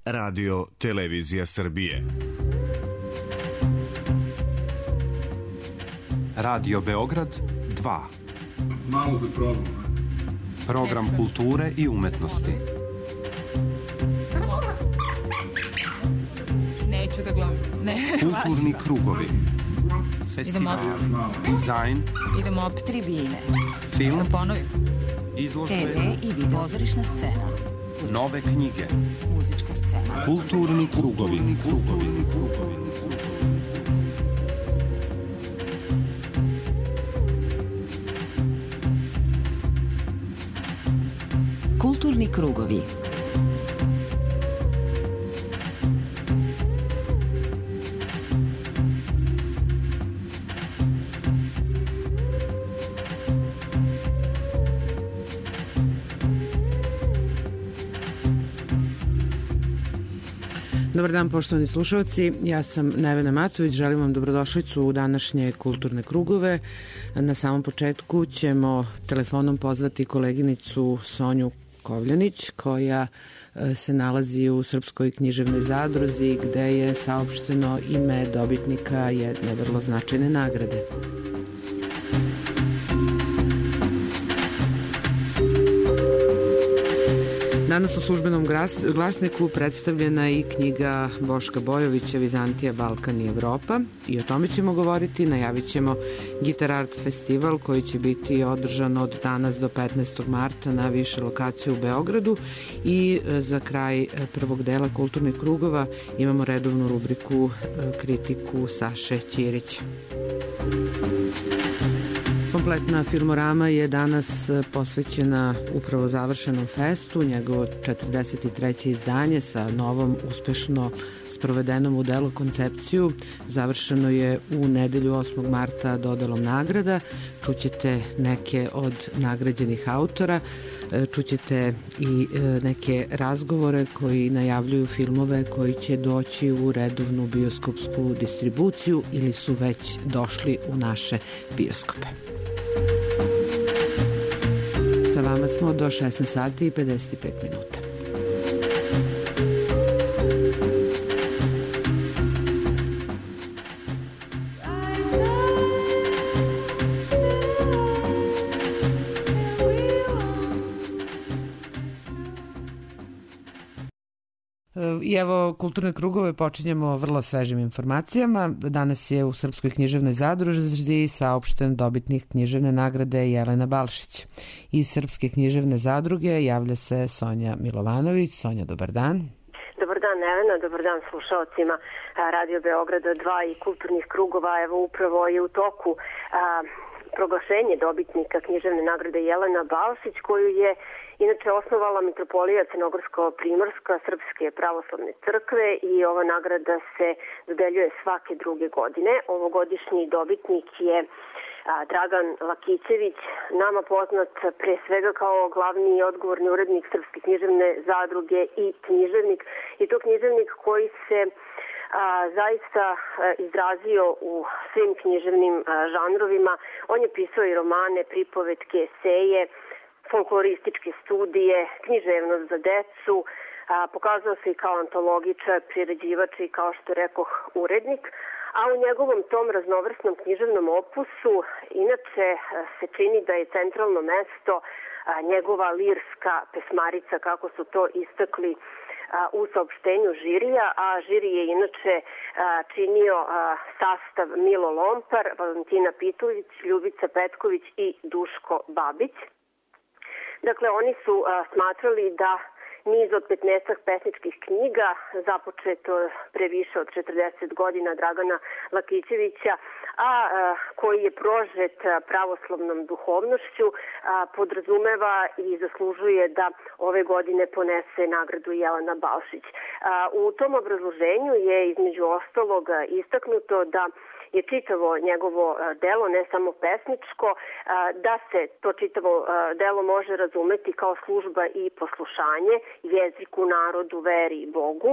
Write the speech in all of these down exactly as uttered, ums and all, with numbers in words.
Radio Televizija Srbije. Radio Beograd dva. Malo da probam. Program kulture i umetnosti. Neću da gledam. Ne, kulturni krugovi. Festival, dizajn. Idemo opet tribine. Film. Da ponovim. Izložbe. te ve i video. Pozorišna scena. Nove knjige. Muzička scena. Kulturni krugovi. Krugovi. Krugovi. Kulturni krugovi. Dobar dan, poštovani slušalci, ja sam Nevena Matović, želim vam dobrodošlicu u današnje kulturne krugove. Na samom početku ćemo telefonom pozvati koleginicu Sonju Kovljanić, koja se nalazi u Srpskoj književnoj zadruzi, gde je saopšteno ime dobitnika jedne vrlo značajne nagrade. Danas u službenom glasniku predstavljena i knjiga Boška Bojovića Vizantija, Balkan i Evropa, i o tome ćemo govoriti. Najavit ćemo Gitar Art festival koji će biti održan od danas do petnaestog marta na više lokacije u Beogradu, i za kraj prvog dela kulturnih krugova imamo redovnu rubriku kritiku Saše Ćirića. Kompletna filmorama je danas posvećena upravo završenom festu, njegovo četrdeset treće izdanje sa novom, uspešno sprovedenom u delo koncepciju. Završeno je u nedelju osmog marta dodelom nagrada. Čućete neke od nagrađenih autora, čućete i neke razgovore koji najavljuju filmove koji će doći u redovnu bioskopsku distribuciju ili su već došli u naše bioskope. Sa vama smo do šesnaest sati i pedeset pet minuta. I evo, kulturne krugove počinjemo vrlo svežim informacijama. Danas je u Srpskoj književnoj zadruzi saopšten dobitnik književne nagrade Jelena Balšić. Iz Srpske književne zadruge javlja se Sonja Milovanović. Sonja, dobar dan. Dobar dan, Nevena, dobar dan slušalcima Radio Beograda dva i kulturnih krugova. Evo, upravo je u toku a, proglašenje dobitnika književne nagrade Jelena Balšić, koju je inače osnovala Mitropolija Crnogorsko-Primorska Srpske pravoslavne crkve, i ova nagrada se dodeljuje svake druge godine. Ovogodišnji dobitnik je a, Dragan Lakićević, nama poznat pre svega kao glavni i odgovorni urednik Srpske književne zadruge i književnik, i to književnik koji se A, zaista a, izrazio u svim književnim a, žanrovima. On je pisao i romane, pripovetke, eseje, folklorističke studije, književnost za decu, a, pokazao se i kao antologičar, priređivač i, kao što rekoh, urednik. A u njegovom tom raznovrsnom književnom opusu inače a, se čini da je centralno mesto a, njegova lirska pesmarica, kako su to istakli u saopštenju žirija, a žiri je inače činio sastav Milo Lompar, Valentina Pitulić, Ljubica Petković i Duško Babić. Dakle, oni su smatrali da niz od petnaestak pesničkih knjiga, započeto pre više od četrdeset godina Dragana Lakićevića, a koji je prožet pravoslavnom duhovnošću, podrazumeva i zaslužuje da ove godine ponese nagradu Jelena Balšić. U tom obrazloženju je između ostalog istaknuto da je čitavo njegovo delo, ne samo pesničko, da se to čitavo delo može razumeti kao služba i poslušanje jeziku, narodu, veri i Bogu,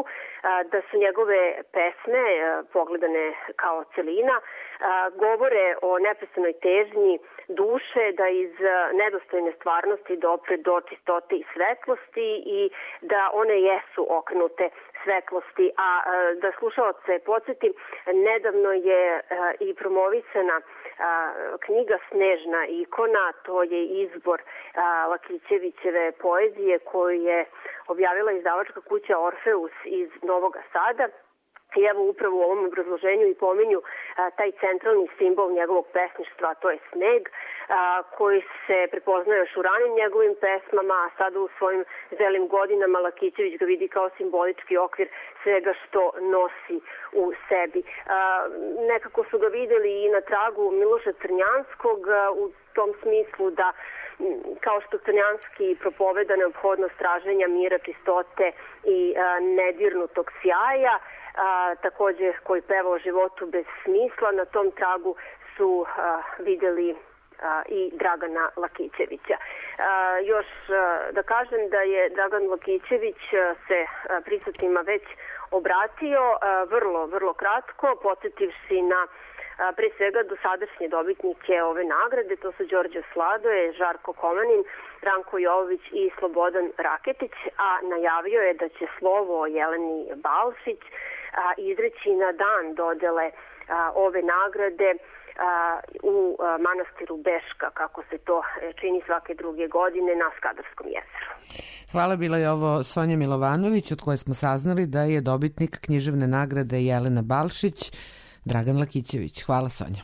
da su njegove pesme, pogledane kao celina, govore o neprestanoj težnji duše da iz nedostojne stvarnosti dopre do čistote i svetlosti i da one jesu okrenute svetlosti. A da slušaoce podsjetim, nedavno je i promovisana knjiga Snežna ikona, to je izbor Lakićevićeve poezije koju je objavila izdavačka kuća Orfeus iz Novog Sada. I evo upravo u ovom obrazloženju i pominju a, taj centralni simbol njegovog pesništva, to je sneg, a, koji se prepoznaje još u ranim njegovim pesmama, a sada u svojim zelim godinama Lakićević ga vidi kao simbolički okvir svega što nosi u sebi. A, nekako su ga videli i na tragu Miloša Crnjanskog a, u tom smislu da kao što Crnjanski propoveda neophodnost traženja mira, čistote i a, nedirnutog sjaja, a, takođe koji peva o životu bez smisla, na tom tragu su a, videli a, i Dragana Lakićevića. A, još a, da kažem da je Dragan Lakićević a, se a, prisutnima već obratio a, vrlo, vrlo kratko, podsjetivši na a, pre svega dosadašnje dobitnike ove nagrade, to su Đorđe Sladoje, Žarko Komanin, Ranko Jovović i Slobodan Raketić, a najavio je da će slovo o Jeleni Balšić a, izreći na dan dodele a, ove nagrade a, u a, manastiru Beška, kako se to čini svake druge godine na Skadarskom jezeru. Hvala, bila je ovo Sonja Milovanović, od koje smo saznali da je dobitnik književne nagrade Jelena Balšić Dragan Lakićević. Hvala, Sonja.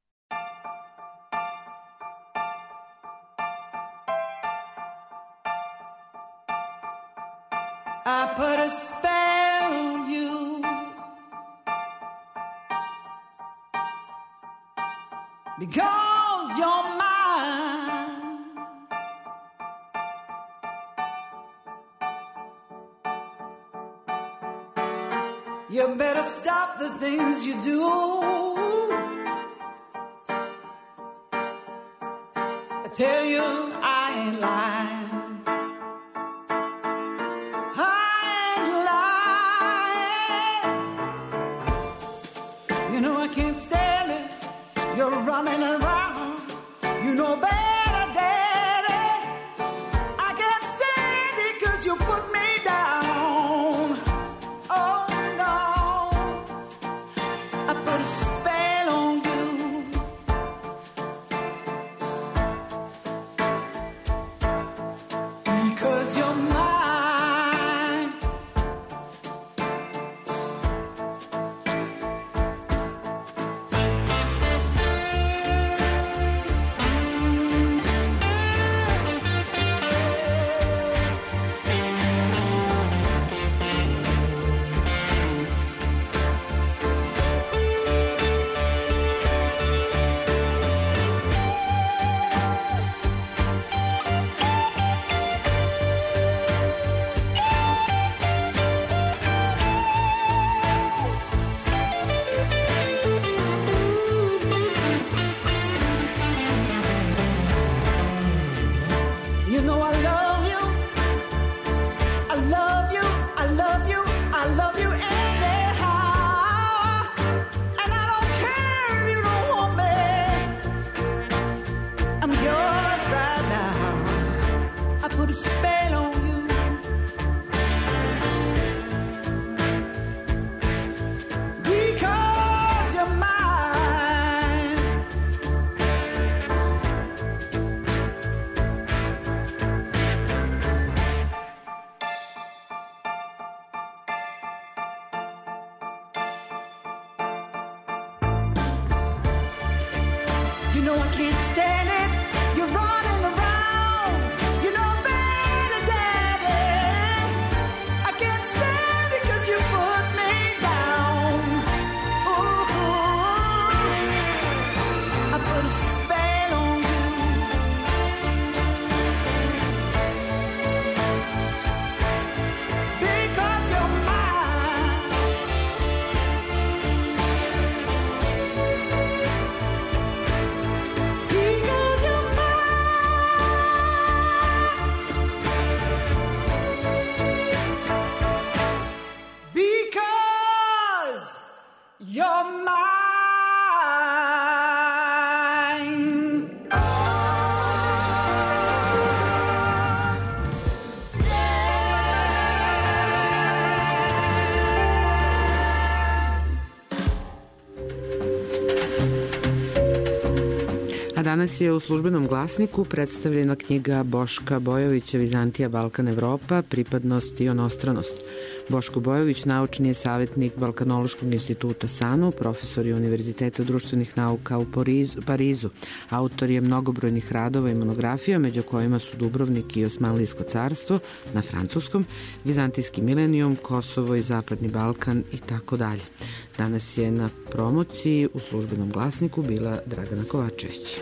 I put a spell on you because you're mine. You better stop the things you do. I tell you I ain't lying. You're running around, you know better, Daddy. I can't stand it 'cause you put me down. Oh no, I put a spell on you. Because you're mine. You know I can't stand it. You're running around. You know better, Daddy. I can't stand it 'cause you put me down. Ooh, I put a spell on you. Because you're mine. Because you're Danas je u Službenom glasniku predstavljena knjiga Boška Bojovića Vizantija, Balkan, Evropa, pripadnost i onostranost. Boško Bojović naučni je savjetnik Balkanološkog instituta SANU, profesor je Univerziteta društvenih nauka u Parizu. Autor je mnogobrojnih radova i monografija, među kojima su Dubrovnik i Osmanlijsko carstvo na francuskom, Vizantijski milenijum, Kosovo i Zapadni Balkan i tako dalje. Danas je na promociji u Službenom glasniku bila Dragana Kovačević.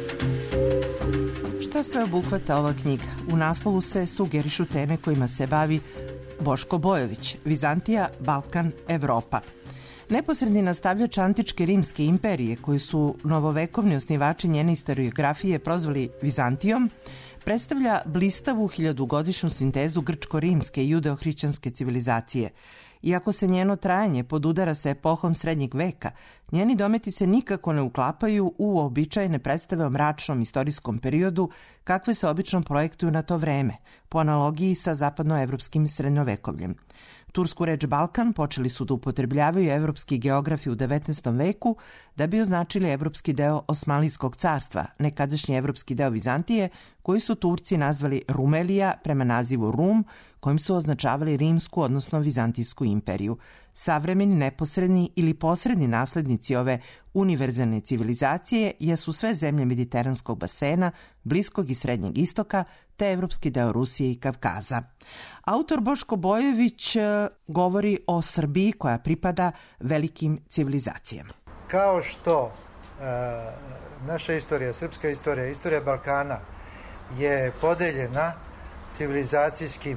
Šta sve obuhvata ova knjiga? U naslovu se sugerišu teme kojima se bavi Boško Bojović, Vizantija, Balkan, Evropa. Neposredni nastavljač antičke rimske imperije, koji su novovekovni osnivači njene historiografije prozvali Vizantijom, predstavlja blistavu hiljadugodišnju sintezu grčko-rimske i judeo-hrišćanske civilizacije. Iako se njeno trajanje podudara sa epohom srednjeg veka, njeni dometi se nikako ne uklapaju u uobičajene predstave o mračnom istorijskom periodu kakve se obično projektuju na to vreme, po analogiji sa zapadnoevropskim srednjovekovljem. Tursku reč Balkan počeli su da upotrebljavaju evropski geografi u devetnaestom veku da bi označili evropski deo Osmanlijskog carstva, nekadašnji evropski deo Vizantije, koji su Turci nazvali Rumelija prema nazivu Rum, kojim su označavali rimsku, odnosno vizantijsku imperiju. Savremeni, neposredni ili posredni naslednici ove univerzalne civilizacije jesu sve zemlje mediteranskog basena, Bliskog i Srednjeg istoka, te evropski deo Rusije i Kavkaza. Autor Boško Bojović govori o Srbiji koja pripada velikim civilizacijama. Kao što e, naša istorija, srpska istorija, istorija Balkana je podeljena civilizacijskim,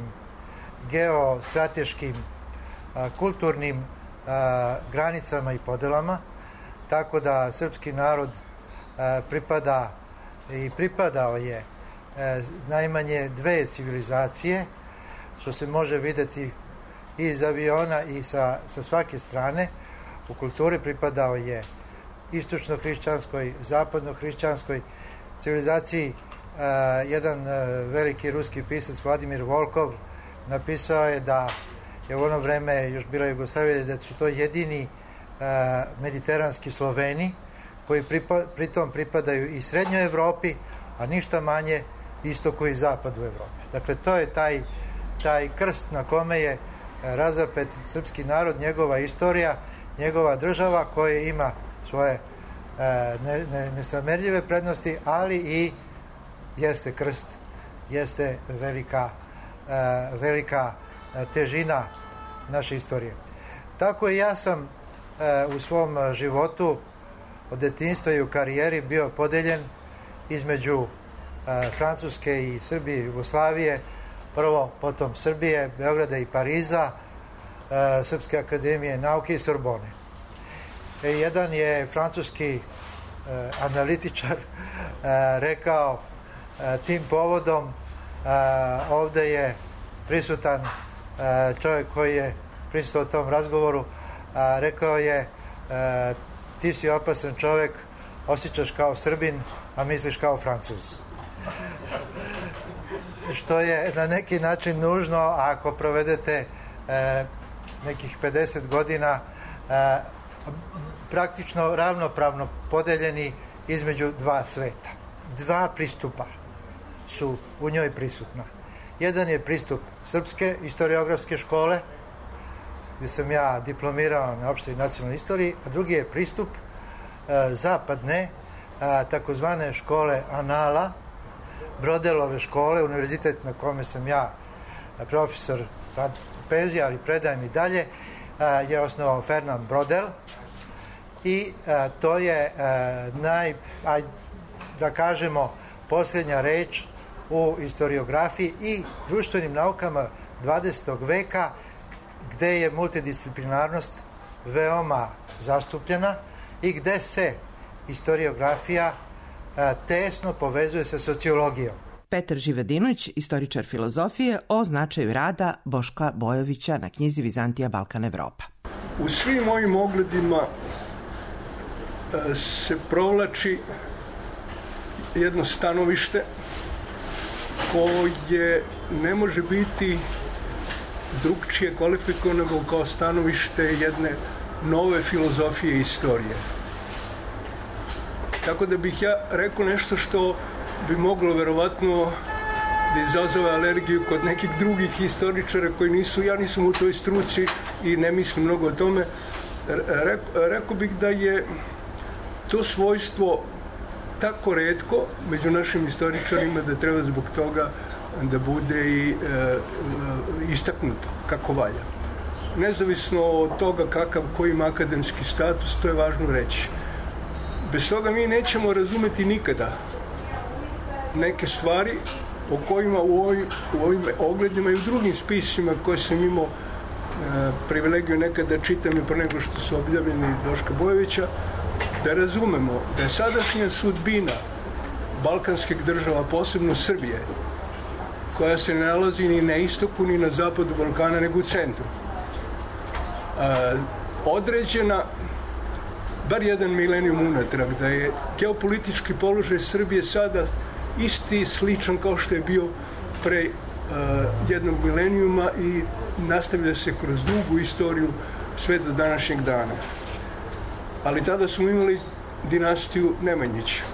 geostrateškim, a, kulturnim a, granicama i podelama, tako da srpski narod a, pripada i pripadao je a, najmanje dve civilizacije, što se može videti i iz aviona i sa, sa svake strane. U kulturi pripadao je istočno-hrišćanskoj, zapadno-hrišćanskoj civilizaciji. Uh, jedan uh, veliki ruski pisac Vladimir Volkov napisao je da je u ono vreme još bila Jugoslavija, da su to jedini uh, mediteranski Sloveni koji pripa, pritom pripadaju i Srednjoj Evropi, a ništa manje istoku i zapadu Evrope. Dakle, to je taj, taj krst na kome je razapet srpski narod, njegova istorija, njegova država koja ima svoje uh, ne, ne, nesamerljive prednosti, ali i jeste krst, jeste velika, uh, velika težina naše istorije. Tako i ja sam uh, u svom životu od detinjstva i u karijeri bio podeljen između uh, Francuske i Srbije i Jugoslavije, prvo potom Srbije, Beograda i Pariza, uh, Srpske akademije nauke i Sorbone. E, jedan je francuski uh, analitičar uh, rekao tim povodom, ovde je prisutan čovjek koji je prisutan u tom razgovoru, rekao je: ti si opasan čovjek, osjećaš kao Srbin, a misliš kao Francuz. Što je na neki način nužno ako provedete nekih pedeset godina praktično ravnopravno podeljeni između dva sveta. Dva pristupa su u njoj prisutna. Jedan je pristup srpske historiografske škole, gdje sam ja diplomirao na opštoj nacionalnoj istoriji, a drugi je pristup e, zapadne, e, takozvane škole Anala, Brodelove škole, univerzitet na kome sam ja profesor, sad penzija, ali predajem i dalje, e, je osnovao Fernand Brodel i e, to je e, naj, aj, da kažemo, posljednja reč u historiografiji i društvenim naukama dvadesetog veka, gde je multidisciplinarnost veoma zastupljena i gde se historiografija a, tesno povezuje sa sociologijom. Petar Živedinović, istoričar filozofije, o značaju rada Boška Bojovića na knjizi Vizantija, Balkan, Evropa. U svim ovim ogledima se provlači jedno stanovište koje ne može biti drugčije kvalifikovano nego kao stanovište jedne nove filozofije istorije. Tako da bih ja rekao nešto što bi moglo verovatno da izazove alergiju kod nekih drugih historičara koji nisu, ja nisam u toj struci i ne mislim mnogo o tome. Rekao, rekao bih da je to svojstvo tako retko među našim istoričarima da treba zbog toga da bude i e, istaknuto kako valja. Nezavisno od toga kakav koji ima akademski status, to je važno reći. Bez toga mi nećemo razumeti nikada neke stvari o kojima u ovim, u ovim ogledima i u drugim spisima koje sam imao e, privilegiju nekada čitam i pre nego što su objavljeni Boška Bojovića, da razumemo da je sadašnja sudbina balkanskih država, posebno Srbije, koja se ne nalazi ni na istoku ni na zapadu Balkana, nego u centru, e, određena bar jedan milenijum unatrag, da je geopolitički položaj Srbije sada isti, sličan kao što je bio pre uh, jednog milenijuma i nastavlja se kroz dugu istoriju sve do današnjeg dana. Ali tada smo imali dinastiju Nemanjića.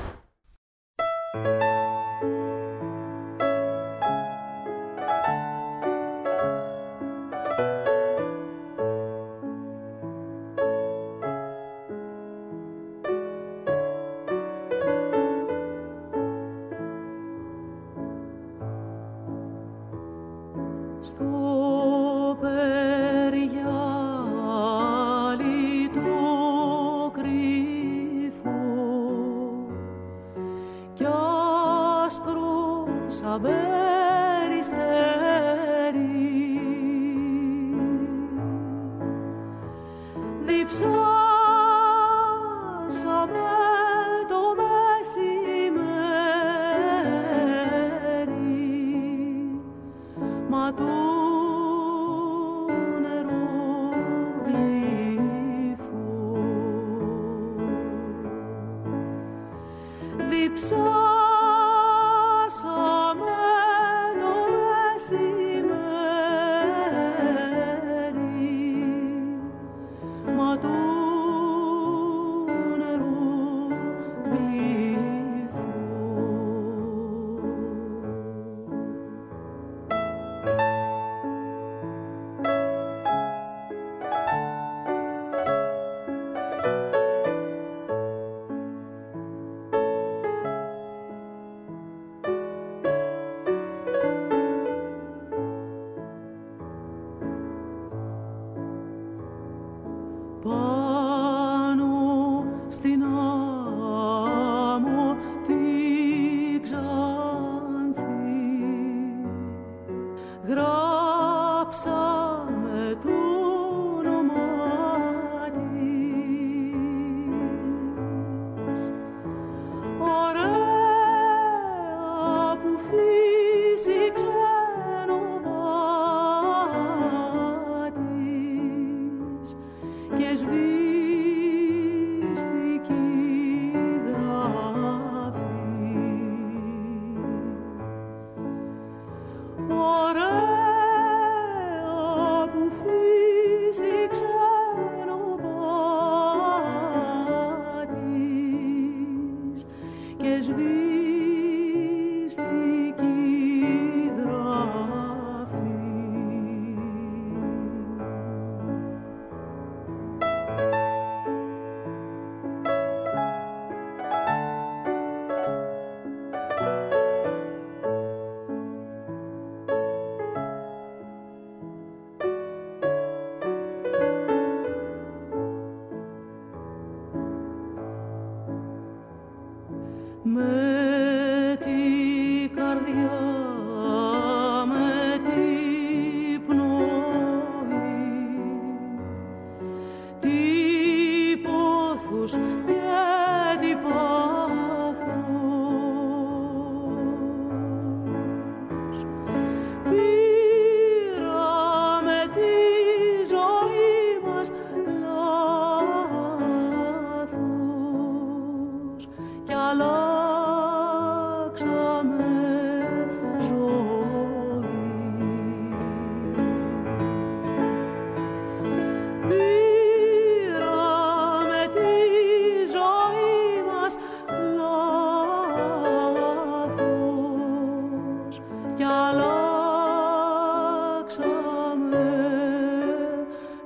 Thank you.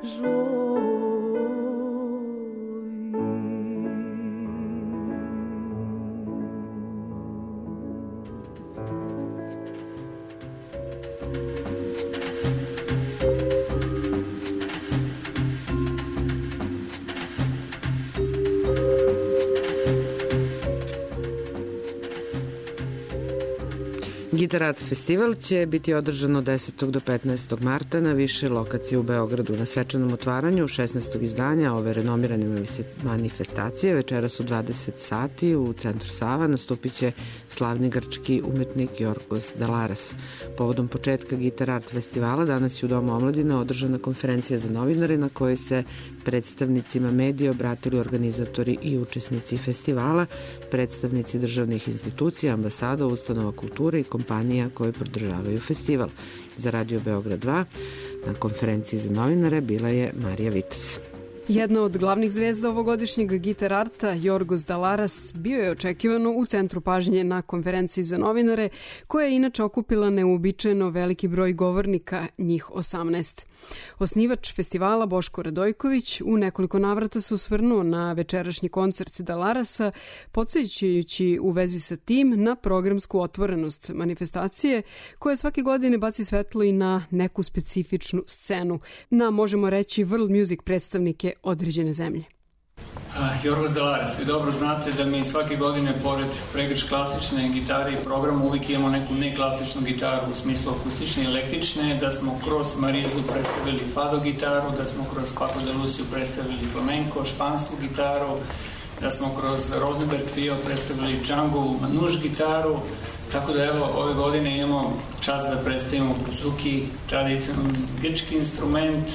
Gitar Art festival će biti održan od desetog do petnaestog marta na više lokacije u Beogradu. Na svečanom otvaranju šesnaestog izdanja ove renomirane manifestacije večeras u dvadeset sati u centru Sava nastupit će slavni grčki umetnik Jorgos Dalaras. Povodom početka Gitar Art festivala danas je u Domu omladine održana konferencija za novinare na kojoj se predstavnicima medija obratili organizatori i učesnici festivala, predstavnici državnih institucija, ambasada, ustanova kulture i kompanija koje podržavaju festival. Za Radio Beograd dva na konferenciji za novinare bila je Marija Vitas. Jedna od glavnih zvezda ovogodišnjeg Gitar Arta, Jorgos Dalaras, bio je očekivano u centru pažnje na konferenciji za novinare, koja je inače okupila neuobičajeno veliki broj govornika, njih osamnaest. Osnivač festivala Boško Radojković u nekoliko navrata se osvrnuo na večerašnji koncert Dalarasa, podsjećajući u vezi sa tim na programsku otvorenost manifestacije, koja svake godine baci svetlo i na neku specifičnu scenu, na, možemo reći, world music predstavnike određene zemlje. Jorgos Dalaras, vi dobro znate da mi svake godine pored pregrč klasične gitare i programa uvijek imamo neku neklasičnu gitaru u smislu akustične i električne, da smo kroz Marizu predstavili fado gitaru, da smo kroz Paco de Lucio predstavili flamenco, špansku gitaru, da smo kroz Rosenberg Trio predstavili Django Manouche gitaru, tako da evo ove godine imamo čast da predstavimo buzuki, tradicionalni grčki instrument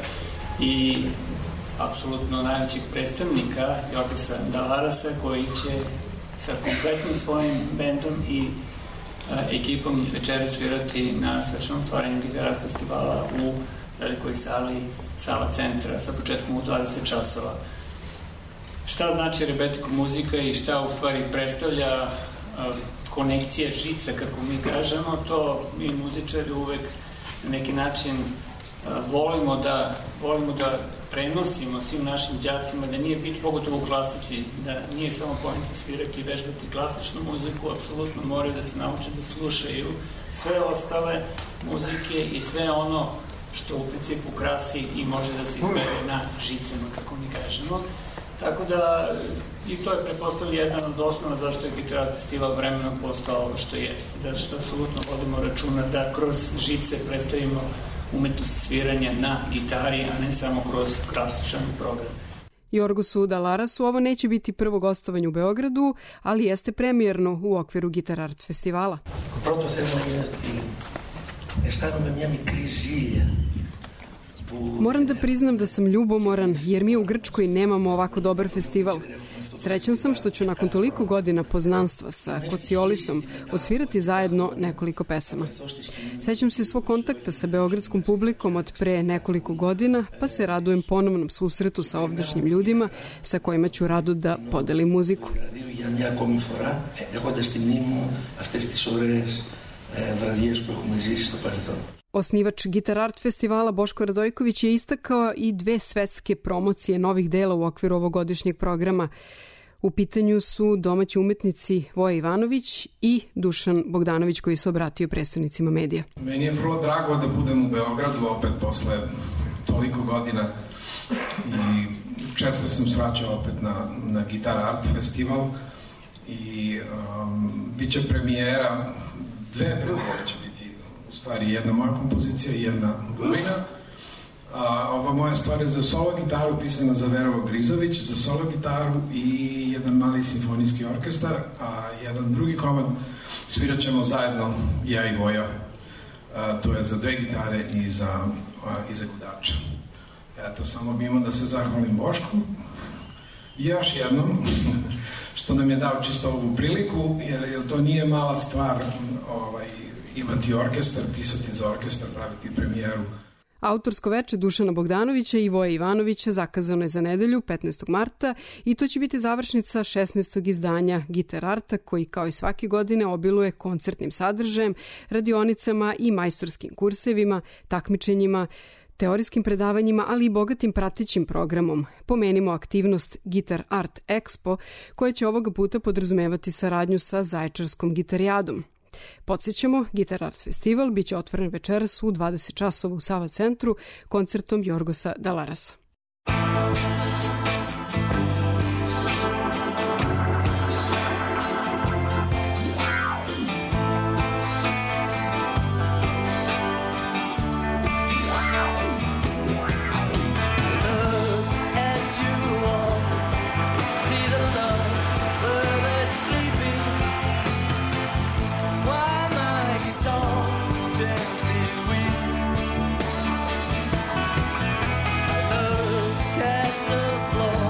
i apsolutno najvećeg predstavnika Jorgosa Dalarasa, koji će sa kompletnim svojim bendom i a, ekipom večera svirati na svečanom otvaranju Gitar Art festivala u velikoj sali Sava centra sa početkom u dvadeset časova. Šta znači rebetiko muzika i šta u stvari predstavlja a, konekcija žica, kako mi kažemo, to mi muzičari uvek na neki način a, volimo da volimo da prenosimo svim našim đacima, da nije bit pogotovo u klasici, da nije samo pojenta svirati i vežbati klasičnu muziku, apsolutno moraju da se nauče da slušaju sve ostale muzike i sve ono što u principu krasi i može da se izbere na žicama, kako mi kažemo. Tako da, i to je pretpostavljeno jedan od osnova zašto je Gitar Art festival vremenom postao ovo što jeste, da što apsolutno vodimo računa da kroz žice predstavimo umetnost sviranja na gitari, a ne samo kroz klasičan program. Jorgosu Dalarasu ovo neće biti prvo gostovanje u Beogradu, ali jeste premijerno u okviru Gitar Art festivala. Πρώτο θέμα είναι ότι αισθάνομαι μια μικρή ζήλια. Moram da priznam da sam ljubomoran, jer mi u Grčkoj nemamo ovako dobar festival. Srećan sam što ću nakon toliko godina poznanstva sa Kociolisom odsvirati zajedno nekoliko pesama. Sećam se svog kontakta sa beogradskom publikom od pre nekoliko godina, pa se radujem ponovnom susretu sa ovdašnjim ljudima sa kojima ću rado da podelim muziku. Osnivač Gitar Art festivala Boško Radojković je istakao i dve svetske promocije novih dela u okviru ovogodišnjeg programa. U pitanju su domaći umetnici Voja Ivanović i Dušan Bogdanović, koji se obratio predstavnicima medija. Meni je vrlo drago da budem u Beogradu opet posle toliko godina i često sam svačao opet na, na Gitar Art festival i um, bit će premijera, dve premijere će biti u stvari jedna moja kompozicija i jedna Bujina. A, ova moja stvar je za solo gitaru pisana za Verovo Grizović, za solo gitaru i jedan mali simfonijski orkestar, a jedan drugi komad svirat ćemo zajedno ja i Voja. A, to je za dve gitare i za, a, i za gudača. Eto, samo bi imao da se zahvalim Bošku i još jednom što nam je dao čisto ovu priliku, jer, jer to nije mala stvar ovaj, imati orkestar, pisati za orkestar, praviti premijeru. Autorsko veče Dušana Bogdanovića i Voja Ivanovića zakazano je za nedelju petnaestog marta i to će biti završnica šesnaestog izdanja Gitar Arta, koji kao i svake godine obiluje koncertnim sadržajem, radionicama i majstorskim kursevima, takmičenjima, teorijskim predavanjima, ali i bogatim pratećim programom. Pomenimo aktivnost Guitar Art Expo, koja će ovoga puta podrazumevati saradnju sa Zaječarskom gitarijadom. Podsjećamo, Guitar Art Festival biće otvoren večeras u dvadeset časova u Sava centru koncertom Jorgosa Dalarasa. Floor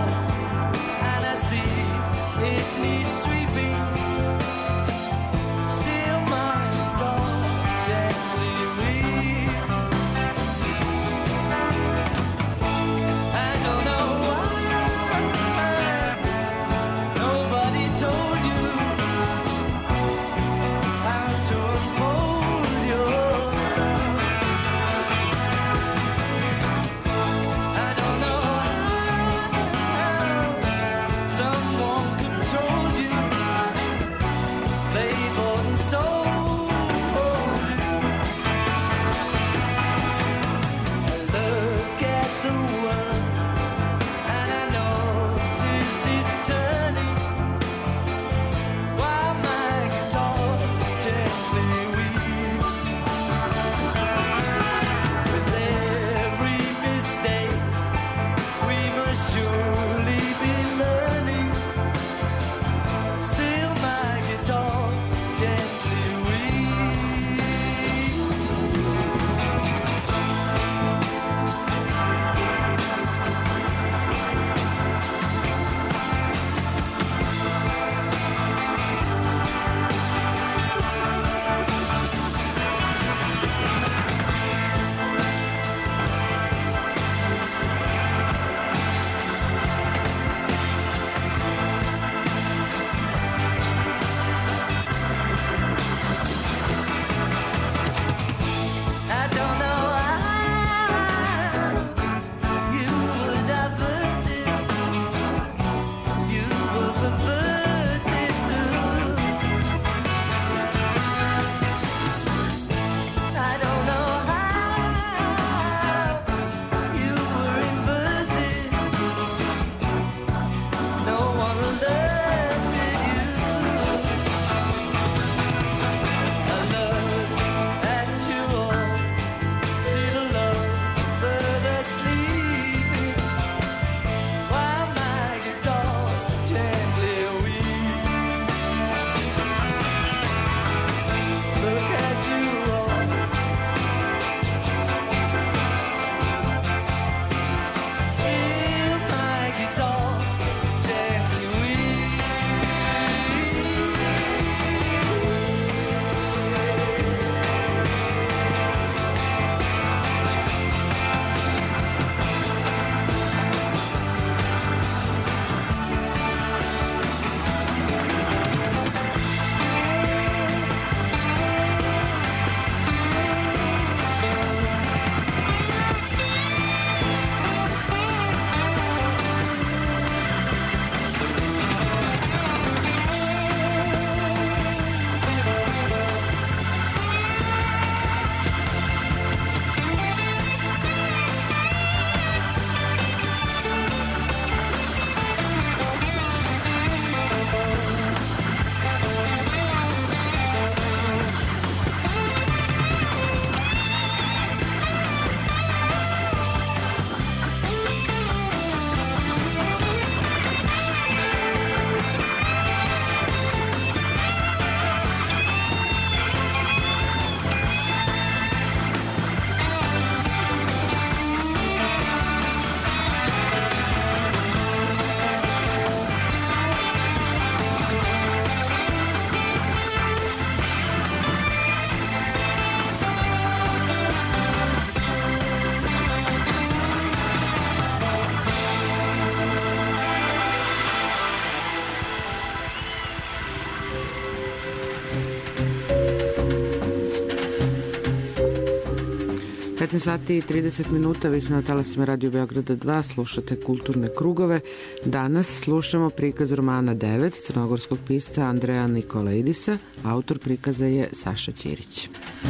devetnaest sati i trideset minuta, vi ste na talasima Radio Beograda dva, slušate Kulturne krugove. Danas slušamo prikaz romana devet crnogorskog pisca Andreja Nikolaidisa. Autor prikaza je Saša Ćirić.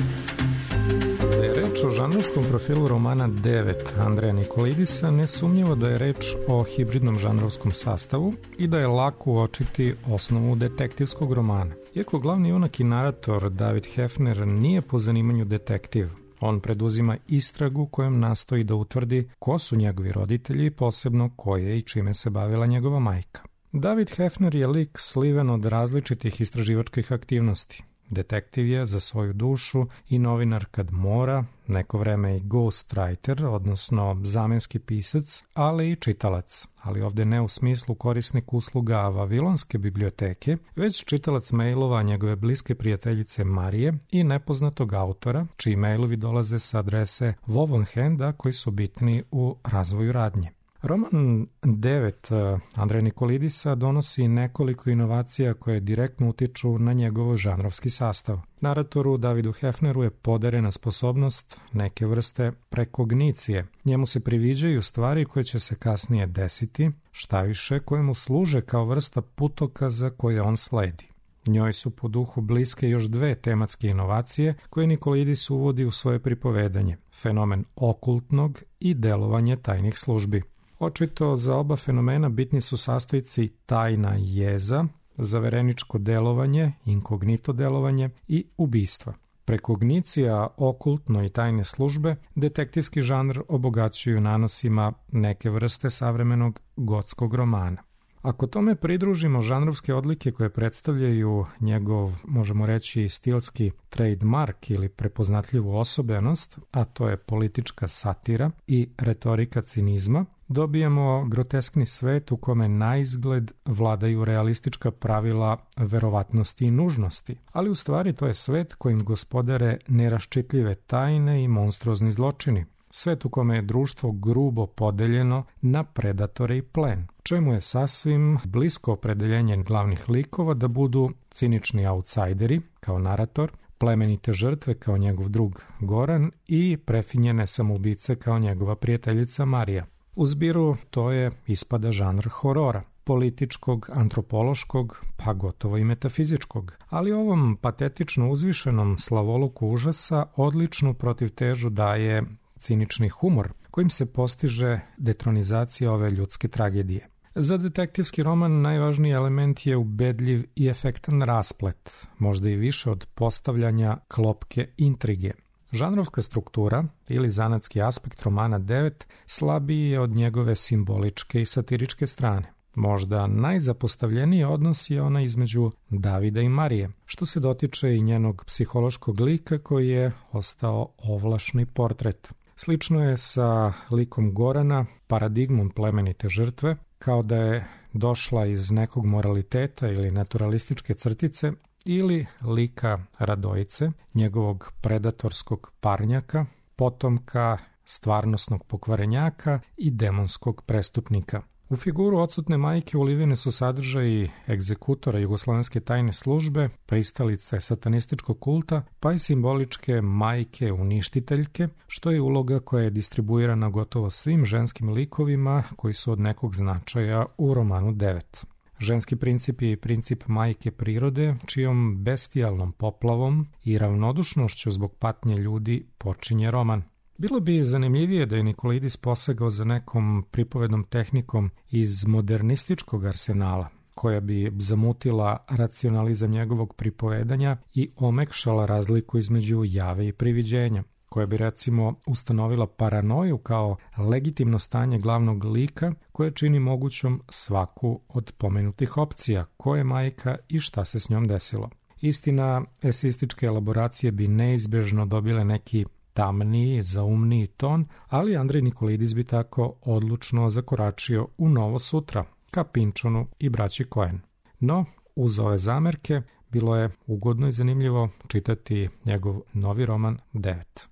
Da je reč o žanrovskom profilu romana devet Andreja Nikolaidisa, nesumnjivo da je reč o hibridnom žanrovskom sastavu i da je lako uočiti osnovu detektivskog romana. Iako glavni junak i narator David Hefner nije po zanimanju detektiv, on preduzima istragu kojom nastoji da utvrdi ko su njegovi roditelji, posebno koje i čime se bavila njegova majka. David Hefner je lik sliven od različitih istraživačkih aktivnosti. Detektiv je za svoju dušu i novinar kad mora, neko vreme i ghostwriter, odnosno zamenski pisac, ali i čitalac. Ali ovde ne u smislu korisnik usluga Vavilonske biblioteke, već čitalac mailova njegove bliske prijateljice Marije i nepoznatog autora, čiji mailovi dolaze sa adrese Vovonhenda koji su bitni u razvoju radnje. Roman devet Andreja Nikolaidisa donosi nekoliko inovacija koje direktno utiču na njegov žanrovski sastav. Naratoru Davidu Hefneru je podarena sposobnost neke vrste prekognicije. Njemu se priviđaju stvari koje će se kasnije desiti, šta više koje mu služe kao vrsta putokaza koje on sledi. Njoj su po duhu bliske još dve tematske inovacije koje Nikolaidis uvodi u svoje pripovedanje, fenomen okultnog i delovanje tajnih službi. Očito za oba fenomena bitni su sastojci tajna i jeza, zavereničko delovanje, inkognito delovanje i ubistva. Prekognicija, okultno i tajne službe detektivski žanr obogaćuju nanosima neke vrste savremenog gotskog romana. Ako tome pridružimo žanrovske odlike koje predstavljaju njegov, možemo reći, stilski trademark ili prepoznatljivu osobenost, a to je politička satira i retorika cinizma, dobijemo groteskni svet u kome na izgled vladaju realistička pravila verovatnosti i nužnosti, ali u stvari to je svet kojim gospodare neraščitljive tajne i monstruozni zločini. Svet u kome je društvo grubo podeljeno na predatore i plen, čemu je sasvim blisko opredeljenje glavnih likova da budu cinični autsajderi, kao narator, plemenite žrtve kao njegov drug Goran i prefinjene samoubice kao njegova prijateljica Marija. U zbiru to je ispada žanr horora, političkog, antropološkog, pa gotovo i metafizičkog, ali ovom patetično uzvišenom slavoluku užasa odličnu protivtežu daje cinični humor, kojim se postiže detronizacija ove ljudske tragedije. Za detektivski roman najvažniji element je ubedljiv i efektan rasplet, možda i više od postavljanja klopke intrige. Žanrovska struktura ili zanatski aspekt romana devet slabiji je od njegove simboličke i satiričke strane. Možda najzapostavljeniji odnos je ona između Davida i Marije, što se dotiče i njenog psihološkog lika koji je ostao ovlašni portret. Slično je sa likom Gorana, paradigmom plemenite žrtve, kao da je došla iz nekog moraliteta ili naturalističke crtice, ili lika Radojice, njegovog predatorskog parnjaka, potomka stvarnosnog pokvarenjaka i demonskog prestupnika. U figuru odsutne majke ulivene su sadržaji egzekutora jugoslovenske tajne službe, pristalice satanističkog kulta, pa i simboličke majke uništiteljke, što je uloga koja je distribuirana gotovo svim ženskim likovima koji su od nekog značaja u romanu devet. Ženski princip je i princip majke prirode, čijom bestijalnom poplavom i ravnodušnošću zbog patnje ljudi počinje roman. Bilo bi zanimljivije da je Nikolaidis posegao za nekom pripovednom tehnikom iz modernističkog arsenala, koja bi zamutila racionalizam njegovog pripovedanja i omekšala razliku između jave i priviđenja, koja bi recimo ustanovila paranoju kao legitimno stanje glavnog lika koje čini mogućom svaku od pomenutih opcija, ko je majka i šta se s njom desilo. Istina, eseističke elaboracije bi neizbežno dobile neki tamniji, zaumniji ton, ali Andrej Nikolaidis bi tako odlučno zakoračio u novo sutra, ka Pinčonu i braći Coen. No, uz ove zamerke, bilo je ugodno i zanimljivo čitati njegov novi roman devet.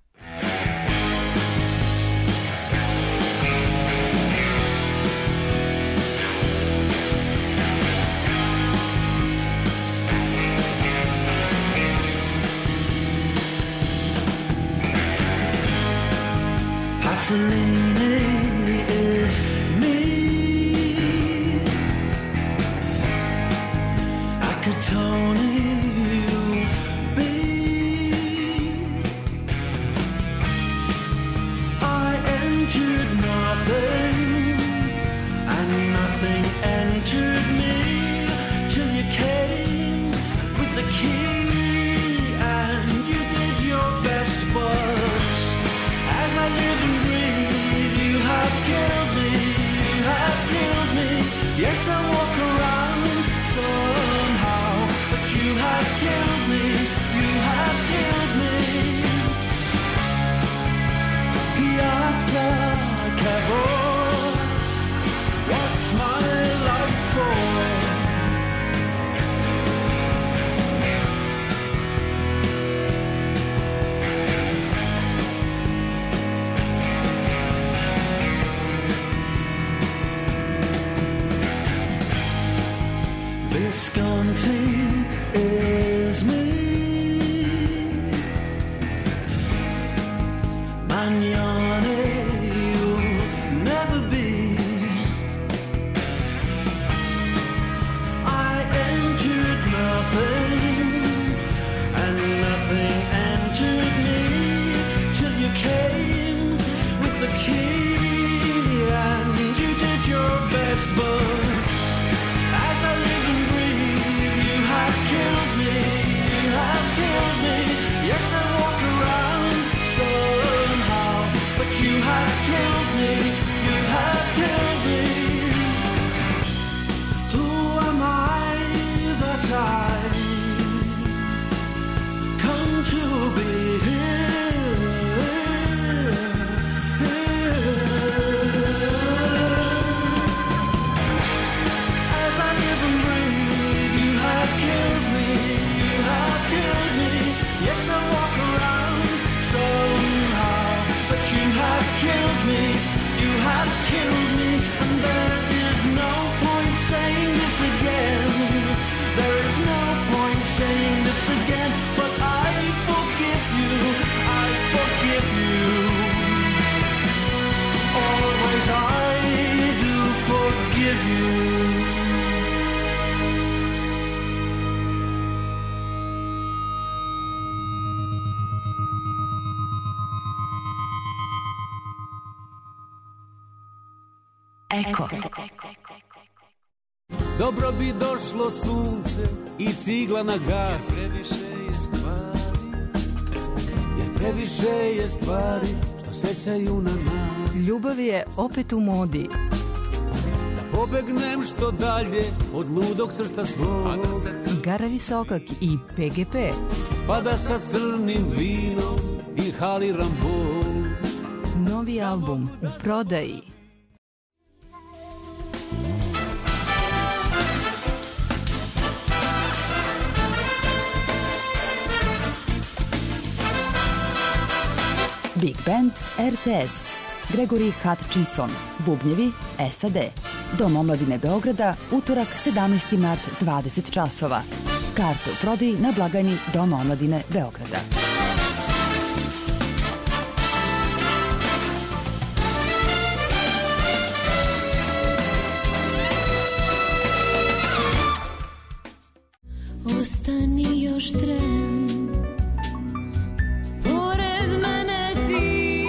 empty is me. Magnone you'll never be. I entered nothing and nothing entered me till you came with the key and you did your best, but as I live and breathe you have killed me, you have killed me. Yes, I walk around somehow, but you have killed me, you have killed me. Who am I that I come to be here, here? As I live and breathe, you have killed me, you have killed me. Yes, I walk around somehow, but you have killed me, you have killed me. And there is no point saying this again, there is no point saying this again, but I forgive you, I forgive you. Always I do forgive you. Eko. Dobro bi došlo sunce i cigla na gas, jer previše je stvari što sećaju na nas. Ljubav je opet u modi. Da pobegnem što dalje od ludog srca svog, Gara Visokak i P G P. pa da sa crnim vinom inhaliram bol. Novi album u prodaji. Big Band R T S, Gregory Hutchinson, bubnjevi S A D. Dom omladine Beograda, utorak sedamnaesti mart, dvadeset časova. Karte u prodaji na blagajni Doma omladine Beograda. Ostani još tren, pored mene ti,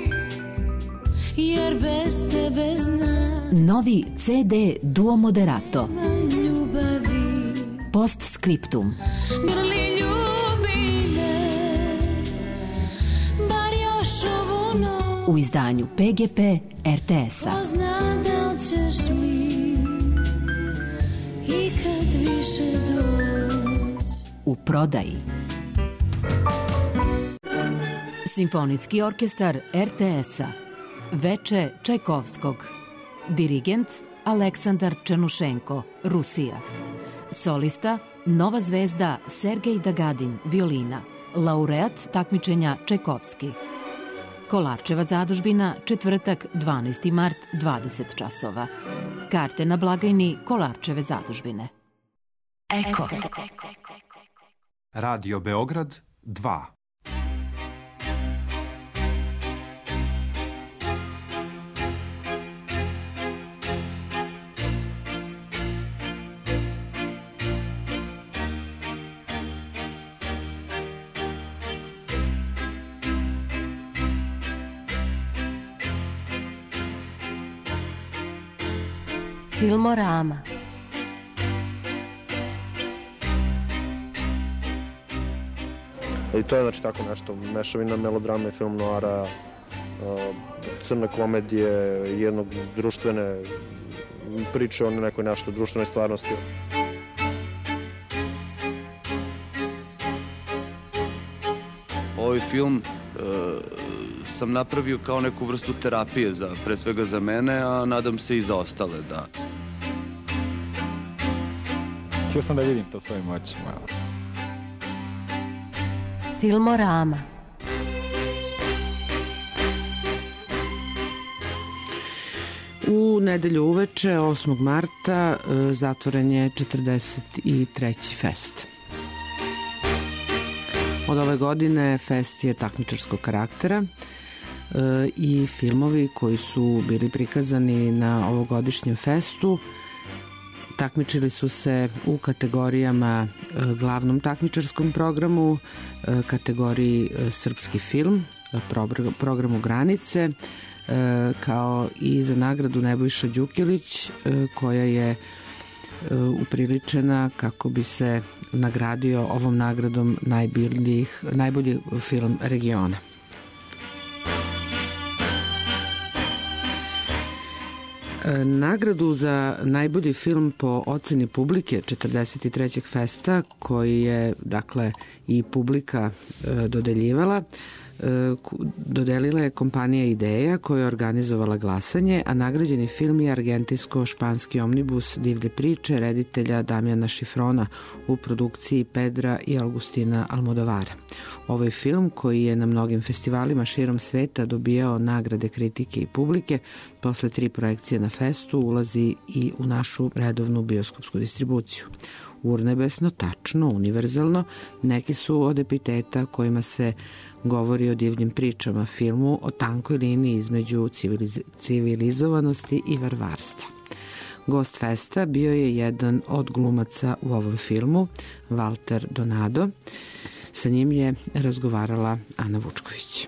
jer bez tebe znam Novi C D Duo Moderato. ljubavi. Postscriptum. Grli ljubi me, bar još ovu noć. U izdanju P G P R T S-a. Ko zna da li ćeš mi ikad više doć. U prodaji. Simfonijski orkestar R T S-a. Veče Čajkovskog. Dirigent Aleksandar Černušenko, Rusija. Solista Nova zvezda Sergej Dagadin, violina. Laureat takmičenja Čajkovski. Kolarčeva zadužbina, četvrtak, dvanaesti mart, dvadeset časova. Karte na blagajni Kolarčeve zadužbine. Eko. Radio Beograd dva. Filmorama. I to je znači tako nešto, mešavina melodrame, film noara, crne komedije, jednog društvene priče o nekoj nešto društvenoj stvarnosti. Ovaj film e, sam napravio kao neku vrstu terapije, za, pre svega za mene, a nadam se i za ostale, da. Htio sam da vidim to svojim očima. Filmorama. U nedelju uveče, osmog marta, zatvoren je četrdeset treći fest. Od ove godine fest je takmičarskog karaktera i filmovi koji su bili prikazani na ovogodišnjem festu takmičili su se u kategorijama glavnom takmičarskom programu, kategoriji srpski film, programu Granice, kao i za nagradu Nebojša Đukilić, koja je upriličena kako bi se nagradio ovom nagradom najboljih, najbolji film regiona. Nagradu za najbolji film po oceni publike četrdeset trećeg festa, koji je dakle i publika dodeljivala, dodelila je kompanija Ideja koja je organizovala glasanje, a nagrađeni film je argentinsko-španski omnibus Divlje priče reditelja Damjana Šifrona u produkciji Pedra i Augustina Almodovara. Ovaj film, koji je na mnogim festivalima širom sveta dobijao nagrade kritike i publike, posle tri projekcije na festu ulazi i u našu redovnu bioskopsku distribuciju. Urnebesno, tačno, univerzalno, neki su od epiteta kojima se govori o divljim pričama, filmu o tankoj liniji između civiliz civilizovanosti i varvarstva. Gost festa bio je jedan od glumaca u ovom filmu, Walter Donado. Sa njim je razgovarala Ana Vučković.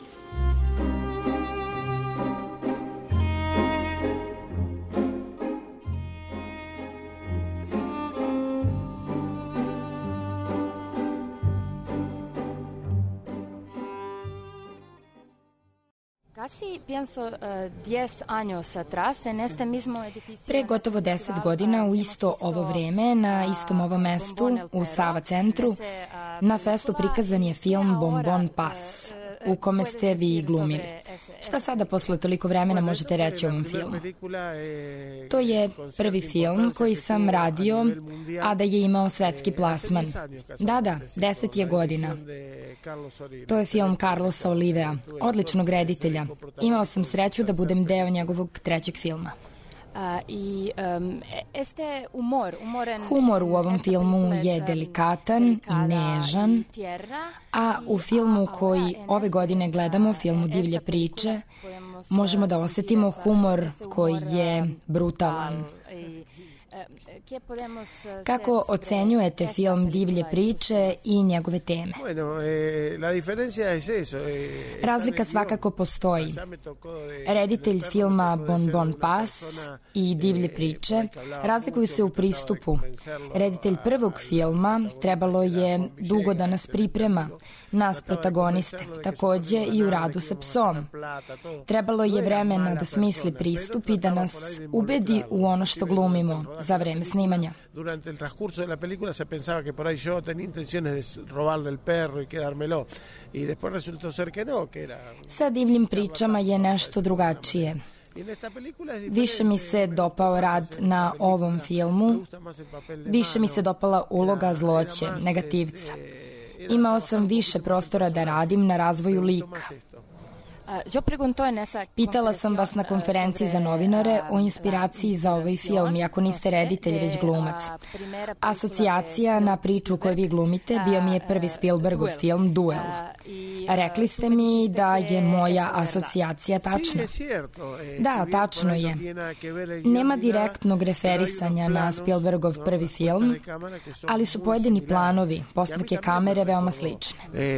Pre gotovo deset godina u isto ovo vreme, na istom ovom mestu, u Sava centru, na festu prikazan je film Bon Bon Pas, u kome ste vi glumili. Šta sada posle toliko vremena možete reći o ovom filmu? To je prvi film koji sam radio, a da je imao svetski plasman. Da, da, deset je godina. To je film Carlosa Olivea, odličnog reditelja. Imao sam sreću da budem deo njegovog trećeg filma. I este humor, Humor u ovom filmu je delikatan i nežan, a u filmu koji ove godine gledamo, filmu Divlje priče, možemo da osetimo humor koji je brutalan. Kako ocenjujete film Divlje priče i njegove teme? Razlika svakako postoji. Reditelj filma Bon Bon Pas i Divlje priče razlikuju se u pristupu. Reditelj prvog filma trebalo je dugo da nas priprema, nas protagoniste, takođe i u radu sa psom. Trebalo je vremena da smisli pristup i da nas ubedi u ono što glumimo za vreme snimanja. Durante el transcurso de la película se pensaba que por ahí yo tenía intenciones de robarle el perro y quedármelo. I después resultó ser que no, que era... Sa Divljim pričama je nešto drugačije. Više mi se dopao rad na ovom filmu, više mi se dopala uloga zloće, negativca. Imao sam više prostora da radim na razvoju lika. Pitala sam vas na konferenciji za novinare o inspiraciji za ovaj film, iako niste reditelj, već glumac. Asocijacija na priču koju vi glumite bio mi je prvi Spielbergov film Duel. Rekli ste mi da je moja asocijacija tačna. Da, tačno je. Nema direktnog referisanja na Spielbergov prvi film, ali su pojedini planovi, postavke kamere veoma slične.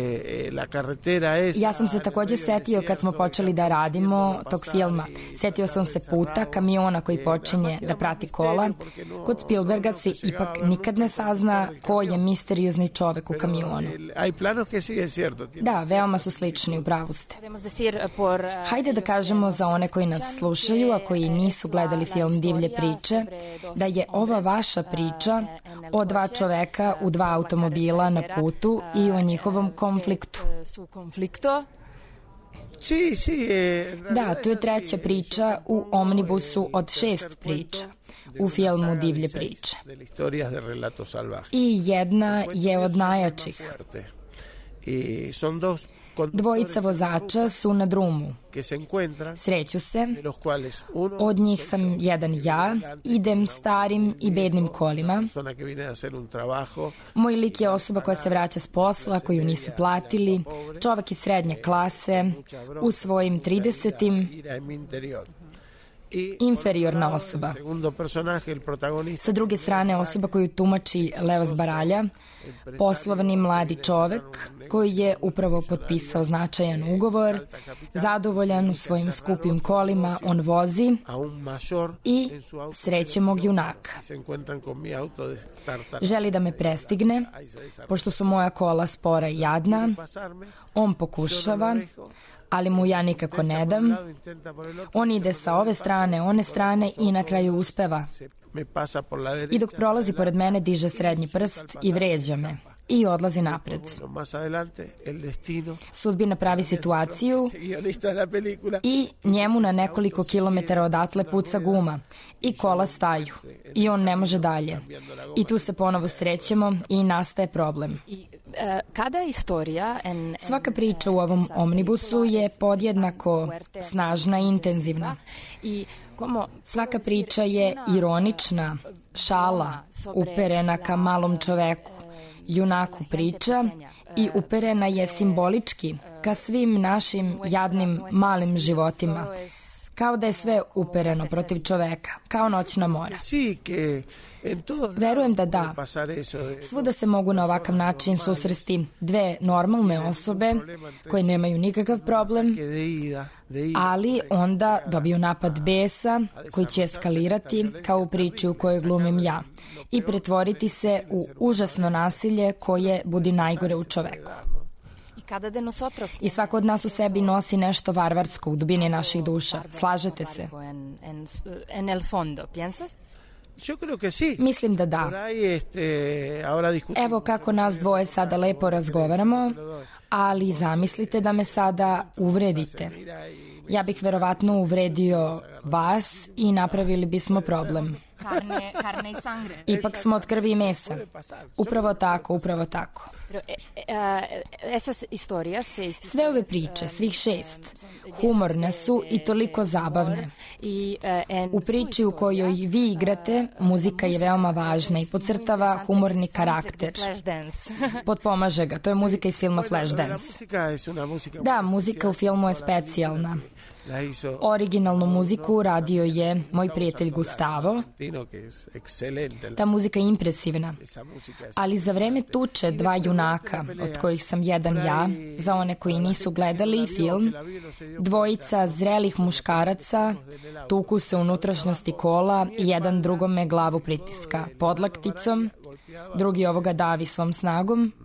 Ja sam se takođe setio kad smo počeli da radimo tog filma. Setio sam se puta, kamiona koji počinje da prati kola. Kod Spielberga se ipak nikad ne sazna ko je misteriozni čovek u kamionu. Da, veoma su slični, u pravu ste. Hajde da kažemo za one koji nas slušaju, a koji nisu gledali film Divlje priče, da je ova vaša priča o dva čoveka u dva automobila na putu i o njihovom konfliktu. Da, to je treća priča u omnibusu od šest priča u filmu Divlje priče. I jedna je od najjačih. Dvojica vozača su na drumu. Sreću se. Od njih sam jedan ja. Idem starim i bednim kolima. Moj lik je osoba koja se vraća s posla, koju nisu platili. Čovek iz srednje klase, u svojim tridesetim. Inferiorna osoba. Sa druge strane, osoba koju tumači Leos Baralja, poslovni mladi čovek koji je upravo potpisao značajan ugovor, zadovoljan u svojim skupim kolima, on vozi i sreće mog junaka. Želi da me prestigne, pošto su moja kola spora i jadna, on pokušava, ali mu ja nikako ne dam. On ide sa ove strane, one strane i na kraju uspeva. I dok prolazi pored mene, diže srednji prst i vređa me. I odlazi napred. Sudbina pravi situaciju i njemu na nekoliko kilometara odatle puca guma i kola staju i on ne može dalje. I tu se ponovo srećemo i nastaje problem. Kada istorija... Svaka priča u ovom omnibusu je podjednako snažna i intenzivna. Svaka priča je ironična, šala, uperena ka malom čoveku, junaku priča i uperena je simbolički ka svim našim jadnim malim životima. Kao da je sve upereno protiv čoveka, kao noćna mora. Verujem da da. Svuda se mogu na ovakav način susresti dve normalne osobe koje nemaju nikakav problem, ali onda dobiju napad besa koji će eskalirati kao u priči u kojoj glumim ja i pretvoriti se u užasno nasilje koje budi najgore u čoveku. I svako od nas u sebi nosi nešto varvarsko u dubini naših duša. Slažete se? Mislim da da. Evo kako nas dvoje sada lepo razgovaramo, ali zamislite da me sada uvredite. Ja bih verovatno uvredio vas i napravili bismo problem. Carne, carne i sangre. Ipak smo od krvi i mesa. Upravo tako, upravo tako. Sve ove priče, svih šest, humorne su i toliko zabavne. U priči u kojoj vi igrate, muzika je veoma važna i podcrtava humorni karakter. Potpomaže ga, to je muzika iz filma Flashdance. Da, muzika u filmu je specijalna. Originalnu muziku radio je moj prijatelj Gustavo. Ta muzika je impresivna. Ali za vreme tuče dva junaka, od kojih sam jedan ja, za one koji nisu gledali film, dvojica zrelih muškaraca tuku se unutrašnjosti kola i jedan drugome glavu pritiska podlakticom, drugi ovoga davi svom snagom.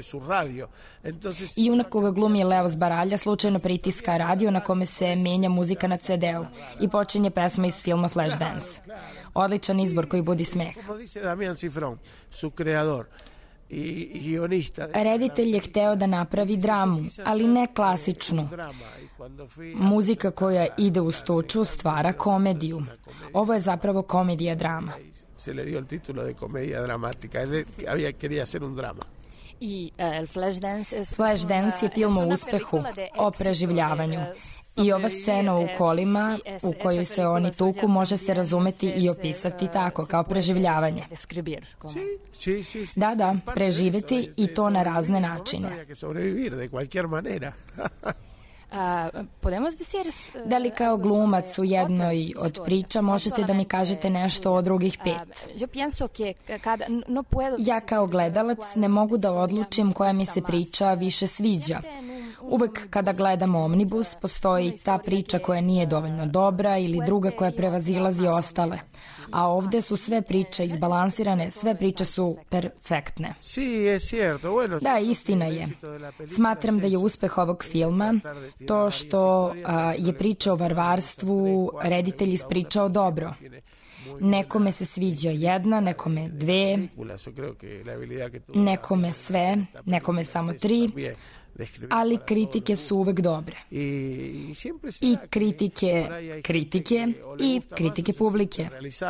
I junak koga glumi Leos Baralja slučajno pritiska radio na kome se menja muzika na ce de u i počinje pesma iz filma Flashdance. Odličan izbor koji budi smeh. Reditelj je hteo da napravi dramu, ali ne klasičnu. Muzika koja ide uz tuču stvara komediju. Ovo je zapravo komedija drama. I uh, Flashdance, Flashdance je film o uspehu, o preživljavanju. I ova scena u kolima u kojoj se oni tuku može se razumeti i opisati tako, kao preživljavanje. Da, da, preživeti i to na razne načine. Da li kao glumac u jednoj od priča možete da mi kažete nešto o drugih pet? Ja kao gledalac ne mogu da odlučim koja mi se priča više sviđa. Uvek kada gledam Omnibus postoji ta priča koja nije dovoljno dobra ili druga koja prevazilazi ostale. A ovde su sve priče izbalansirane, sve priče su perfektne. Da, istina je. Smatram da je uspeh ovog filma to što a, je priča o varvarstvu reditelj ispričao dobro. Nekome se sviđa jedna, nekome dve, nekome sve, nekome samo tri. ali kritike su uvek dobre. I kritike kritike i kritike publike.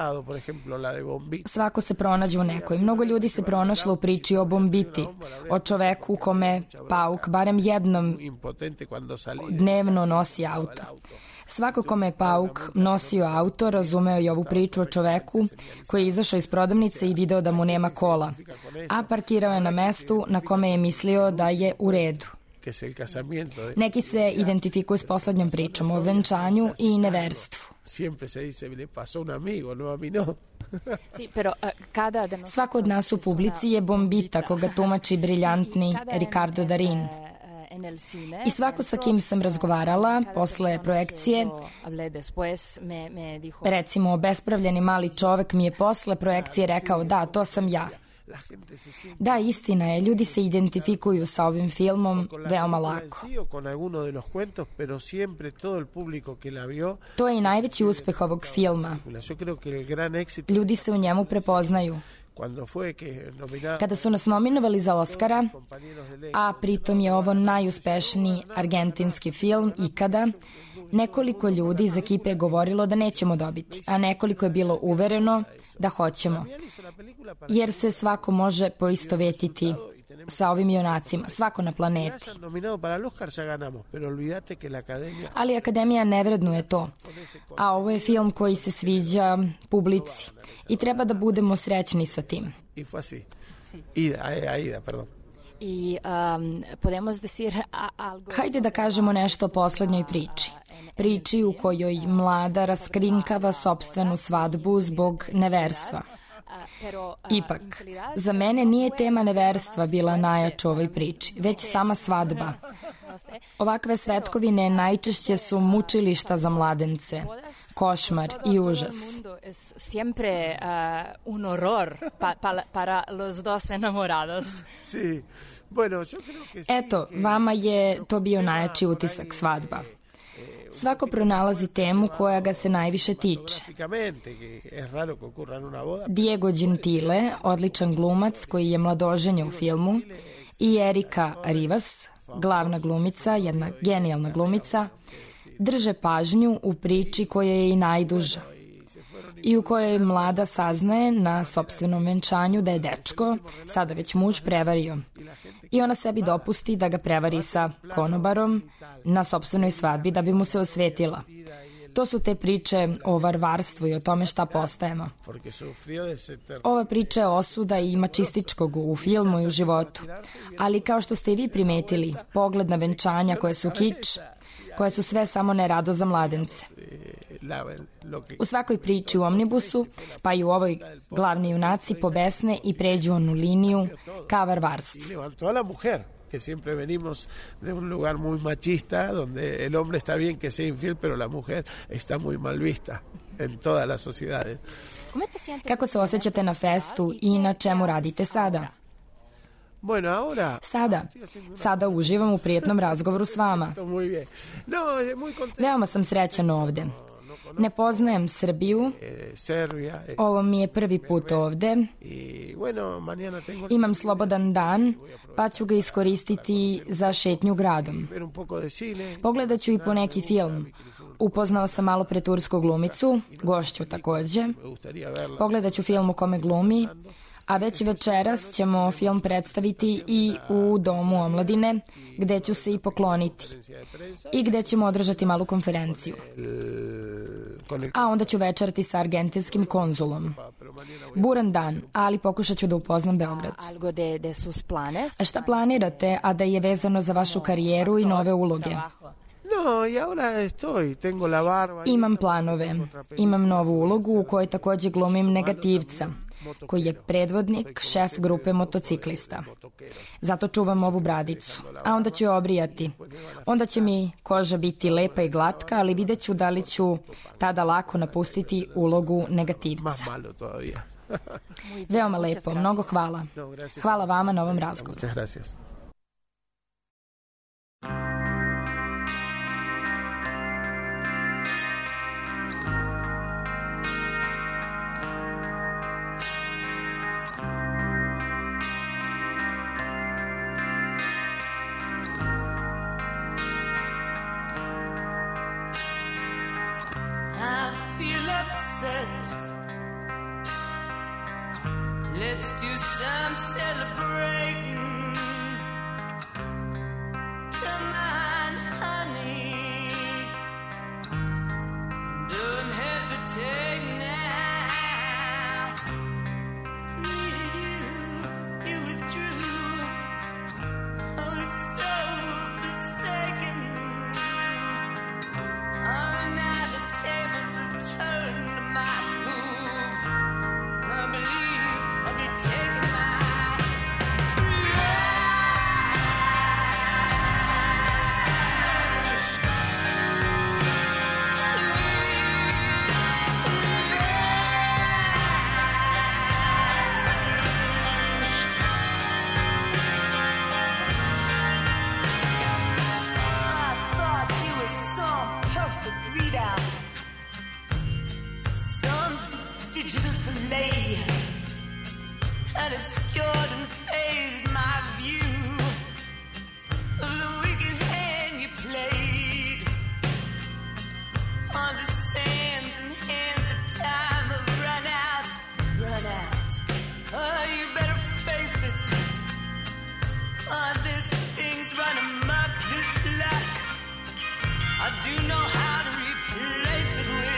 Svako se pronađe u nekoj. Mnogo ljudi se pronašlo u priči o Bombiti, o čoveku kome pauk barem jednom dnevno nosi auto. Svako kome je pauk nosio auto razumeo je ovu priču o čoveku koji je izašao iz prodavnice i video da mu nema kola, a parkirao je na mestu na kome je mislio da je u redu. Neki se identifikuju s poslednjom pričom o venčanju i neverstvu. Svako od nas u publici je Bombita, koga tumači briljantni Ricardo Darin. I svako sa kim sam razgovarala posle projekcije, recimo obespravljeni mali čovek mi je posle projekcije rekao da, to sam ja. Da, istina je, ljudi se identifikuju sa ovim filmom veoma lako. To je i najveći uspeh ovog filma. Ljudi se u njemu prepoznaju. Kada su nas nominovali za Oscara, a pritom je ovo najuspešniji argentinski film ikada, nekoliko ljudi iz ekipe je govorilo da nećemo dobiti, a nekoliko je bilo uvereno da hoćemo. Jer se svako može poistovetiti sa ovim junacima, svako na planeti. Ali Akademija ne vrednuje to, a ovo je film koji se sviđa publici i treba da budemo srećni sa tim. I um, podemos decir algo... Hajde da kažemo nešto o poslednjoj priči. Priči u kojoj mlada raskrinkava sopstvenu svadbu zbog neverstva. Ipak, za mene nije tema neverstva bila najjača u ovoj priči, već sama svadba. Ovakve svetkovine najčešće su mučilišta za mladence, košmar i užas. Siempre uh, un horror pa, pa, para los dos enamorados. Eto, vama je to bio najjači utisak, svadba. Svako pronalazi temu koja ga se najviše tiče. Diego Gentile, odličan glumac koji je mladoženja u filmu, i Erika Rivas, glavna glumica, jedna genijalna glumica, drže pažnju u priči koja je i najduža i u kojoj mlada saznaje na sopstvenom venčanju da je dečko, sada već muž, prevario. I ona sebi dopusti da ga prevari sa konobarom na sopstvenoj svadbi da bi mu se osvetila. To su te priče o varvarstvu i o tome šta postajemo. Ova priča je osuda i mačističkog u filmu i u životu. Ali kao što ste i vi primetili, pogled na venčanja koje su kič, koje su sve samo ne rado za mladence. U svakoj priči u Omnibusu, pa i u ovoj, glavni junaci pobesne i pređu onu liniju ka varvarstvu. Que siempre venimos de un lugar muy machista, donde el hombre está bien que sea infiel, pero la mujer está muy mal vista en todas las sociedades. Kako se osjećate na festu i na čemu radite sada? Sada, sada uživam u prijetnom razgovoru s vama. Veoma sam srećan ovde. Ne poznajem Srbiju, ovo mi je prvi put ovde, imam slobodan dan, pa ću ga iskoristiti za šetnju gradom. Pogledat ću i po neki film. Upoznao sam malo pre tursku glumicu, gošću takođe. Pogledat ću film u kome glumi, a već večeras ćemo film predstaviti i u Domu omladine, gde ću se i pokloniti i gde ćemo održati malu konferenciju. A onda ću večerati sa argentinskim konzulom. Buran dan, ali pokušat ću da upoznam Beograd. A šta planirate, a da je vezano za vašu karijeru i nove uloge? Imam planove. Imam novu ulogu u kojoj takođe glumim negativca, koji je predvodnik, šef grupe motociklista. Zato čuvam ovu bradicu, a onda ću je obrijati. Onda će mi koža biti lepa i glatka, ali vidjet ću da li ću tada lako napustiti ulogu negativca. Veoma lepo, mnogo hvala. Hvala vama na ovom razgovoru. upset. Let's do some celebrating. Come on, honey, don't hesitate now. Needed you, you withdrew. I was so forsaken. Oh, now the tables have turned to my move. I believe I'll be taking my readout, some digital delay had obscured and phased my view of the wicked hand you played on the sands and hands of time have run out, run out. Oh, you better face it. Oh, this thing's run amok, this luck. I do know how to replace it with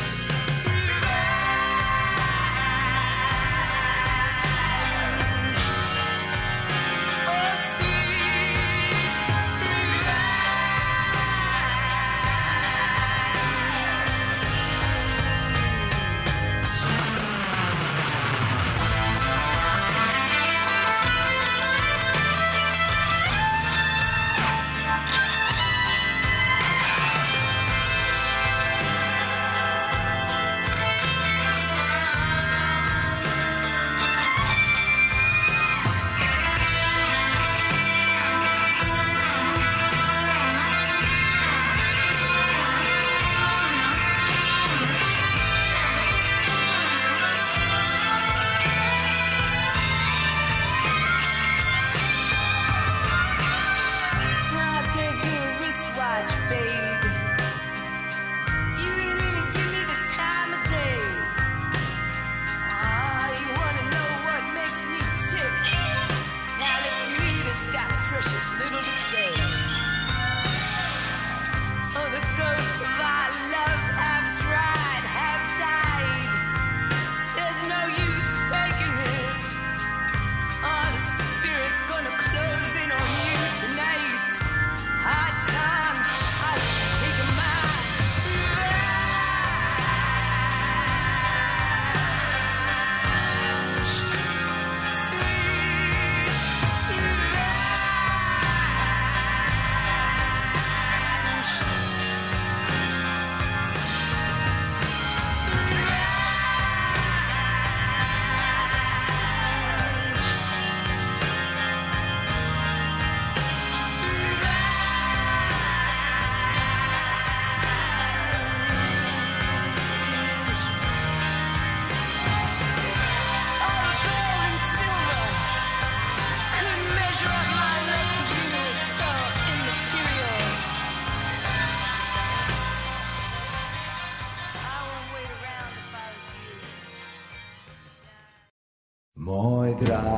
Moj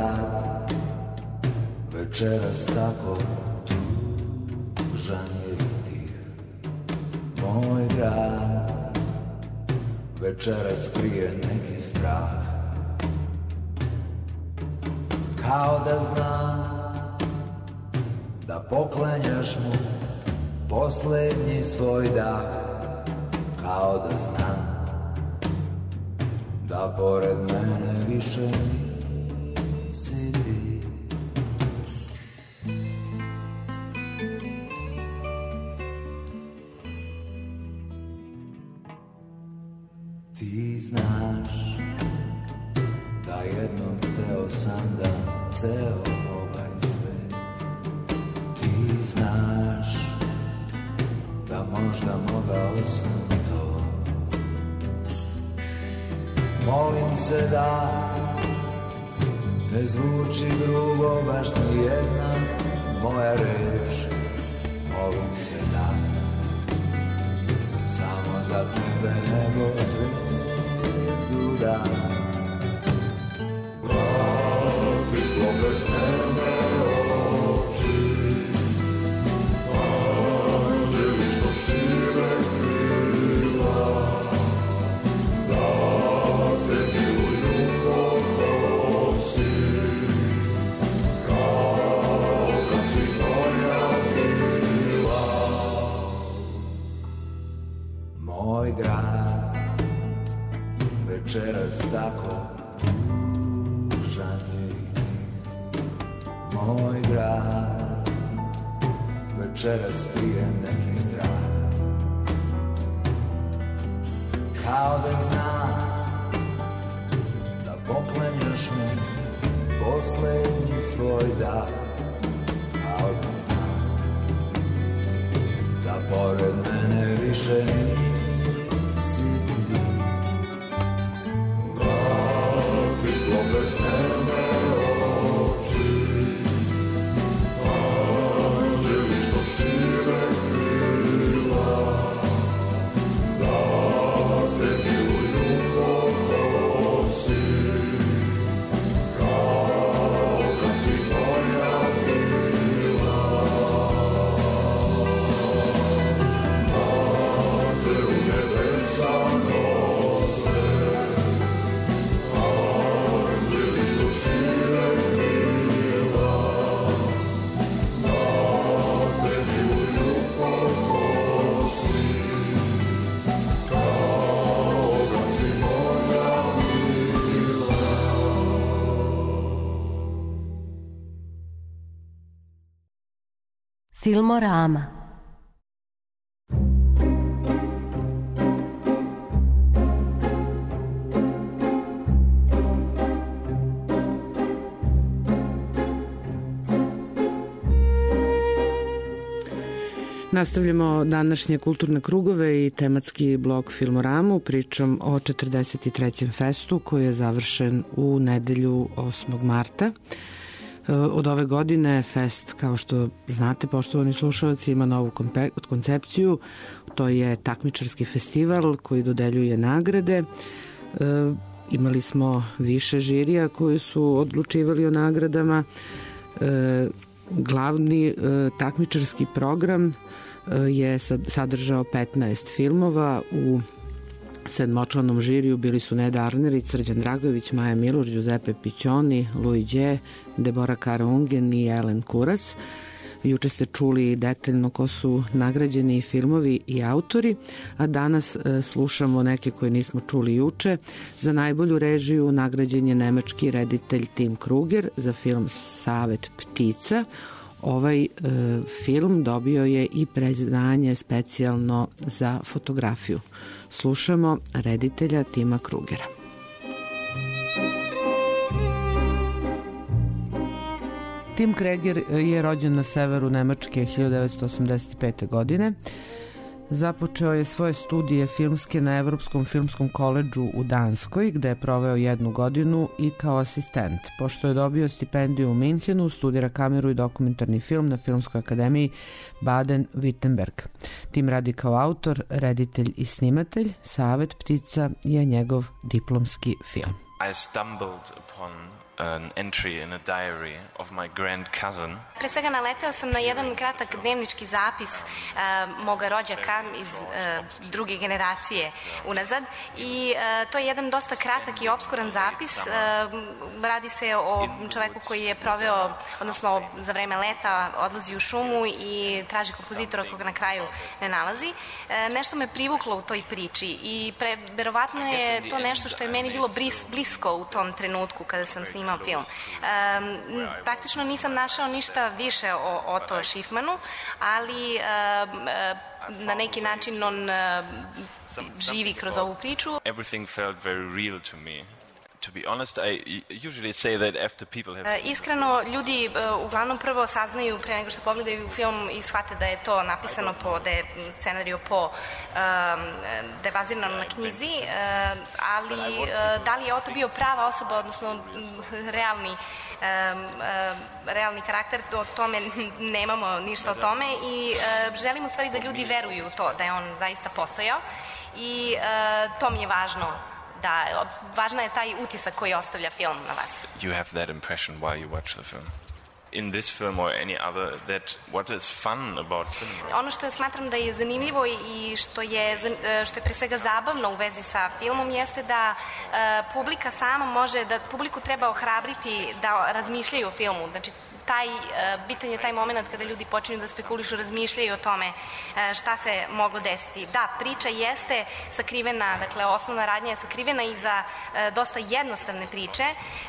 grad večeras tako tužan je i tih. Moj grad večeras krije neki strah. Kao da zna da poklanjaš mu poslednji svoj dah. Kao da zna da pored mene više nisi ti. Ti znaš da jednom hteo sam da ceo ovaj svet. Ti znaš da možda mogao sam to. Molim se da ne zvuči grubo baš ni jedna moja reč. Molim se da samo za tebe nego zvijezdu dan. Kakvi ploblesnene oči, anđeli što šire krila, da te miluju po kosi, kao kad si moja bila. Moj grad večeras tako tužan je i ti. Moj grad večeras krije neki strah, kao da znam da poklanjaš mu poslednji svoj dah, kao da znam da pored mene više nisi ti. Kakvi ploblesnene oči, anđeli što šire krila, da te miluju po kosi, kao kad si moja bila. Da te u nebesa nose, anđeli što šire krila, da te miluju po kosi, kao kad si moja bila. Filmorama. Nastavljamo današnje kulturne krugove i tematski blok Filmoramu pričom o četrdeset trećem festu koji je završen u nedelju osmog marta. Od ove godine fest, kao što znate, poštovani slušalci, ima novu koncepciju. To je takmičarski festival koji dodeljuje nagrade. E, imali smo više žirija koji su odlučivali o nagradama. E, glavni e, takmičarski program e, je sadržao petnaest filmova. U sedmočlanom žiriju bili su Neda Arnerić, Srđan Dragović, Maja Miloš, Giuseppe Piccioni, Louis Đe, Debora Kara-Ungen i Ellen Kuras. Juče ste čuli detaljno ko su nagrađeni filmovi i autori, a danas e, slušamo neke koje nismo čuli juče. Za najbolju režiju nagrađen je nemački reditelj Tim Kruger za film Savet ptica. Ovaj e, film dobio je i priznanje specijalno za fotografiju. Slušamo reditelja Tima Krugera. Tim Kruger je rođen na severu Nemačke hiljadu devetsto osamdeset pete. godine. Započeo je svoje studije filmske na Evropskom filmskom koledžu u Danskoj, gde je proveo jednu godinu i kao asistent. Pošto je dobio stipendiju u Minhenu, studira kameru i dokumentarni film na Filmskoj akademiji Baden-Württemberg. Tim radi kao autor, reditelj i snimatelj. Savet ptica je njegov diplomski film. I stumbled upon an entry in a diary of my grand cousin. Pre svega naleteo sam na jedan kratak dnevnički zapis uh, moga rođaka iz uh, druge generacije unazad i uh, to je jedan dosta kratak i obskuran zapis. Uh, radi se o čoveku koji je proveo, odnosno za vreme leta odlazi u šumu i traži kompozitora koga na kraju ne nalazi. Uh, nešto me privuklo u toj priči i pre, verovatno je to nešto što je meni bilo blis, blisko u tom trenutku kada sam snimao film. Um, praktično nisam našao ništa više o Otto Schiffmanu, ali um, na neki način on uh, živi kroz ovu priču. Everything felt very real to me. to be honest, I usually say that after people have... Uh, iskreno, ljudi uh, uglavnom prvo saznaju pre nego što pogledaju film i shvate da je to napisano po, da je scenariju po, um, da je bazirano na knjizi, uh, ali uh, da li je Oto bio prava osoba, odnosno um, realni, um, uh, realni karakter, o tome nemamo ništa o tome i uh, želim u stvari da ljudi veruju u to, da je on zaista postojao i uh, to mi je važno. Da, važna je taj utisak koji ostavlja film na vas. You have that impression while you watch the film. In this film or any other, that what is fun about cinema? Ono što smatram da je zanimljivo i što je, što je pre svega zabavno u vezi sa filmom jeste da uh, publika sama može, da publiku treba ohrabriti da razmišljaju o filmu. Znači, taj, uh, bitan je taj moment kada ljudi počinju da spekulišu, razmišljaju o tome uh, šta se moglo desiti. Da, priča jeste sakrivena, dakle, osnovna radnja je sakrivena iza uh, dosta jednostavne priče,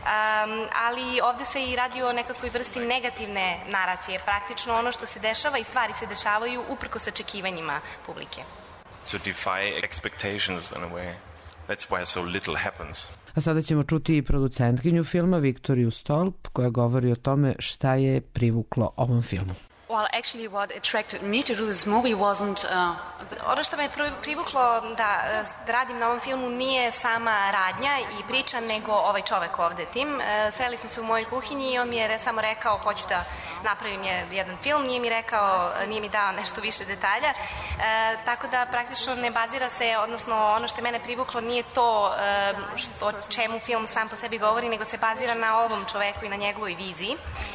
um, ali ovde se i radi o nekakvoj vrsti negativne naracije. Praktično ono što se dešava i stvari se dešavaju uprkos očekivanjima publike. To defy expectations in a way. That's why so little happens. A sada ćemo čuti i producentkinju filma Viktoriju Stolp koja govori o tome šta je privuklo ovom filmu. Well, actually what attracted me to do this movie wasn't... Uh... Ono što me privuklo da, da radim na ovom filmu nije sama radnja i priča, nego ovaj čovek ovde, Tim. Sreli smo se u mojoj kuhinji i on mi je samo rekao hoću da napravim jedan film, nije mi rekao, nije mi dao nešto više detalja, e, tako da praktično ne bazira se, odnosno ono što je mene privuklo nije to e, što, o čemu film sam po sebi govori, nego se bazira na ovom čoveku i na njegovoj viziji.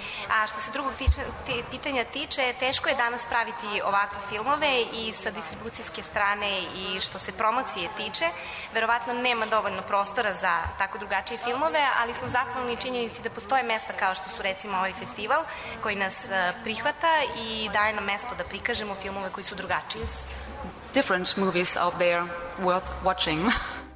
A što se drugog tiče, t, pitanja tiče, teško je danas praviti ovakve filmove i sa distribucijske strane i što se promocije tiče, verovatno nema dovoljno prostora za tako drugačije filmove, ali smo zahvalni činjenici da postoje mesta kao što su recimo ovaj festival koji nas prihvata i daje nam mesto da prikažemo filmove koji su drugačiji. Different movies out there worth watching.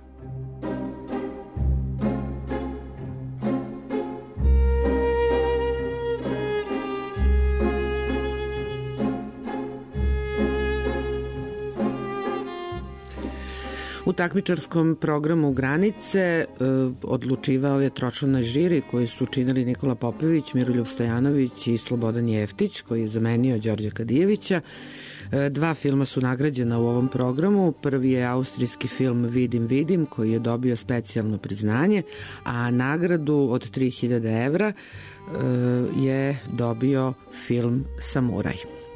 U takmičarskom programu Granice e, odlučivao je tročlana žiri koji su činili Nikola Popović, Miroljub Stojanović i Slobodan Jeftić koji je zamenio Đorđa Kadijevića. E, dva filma su nagrađena u ovom programu. Prvi je austrijski film Vidim, vidim koji je dobio specijalno priznanje, a nagradu od tri hiljade evra e, je dobio film Samuraj.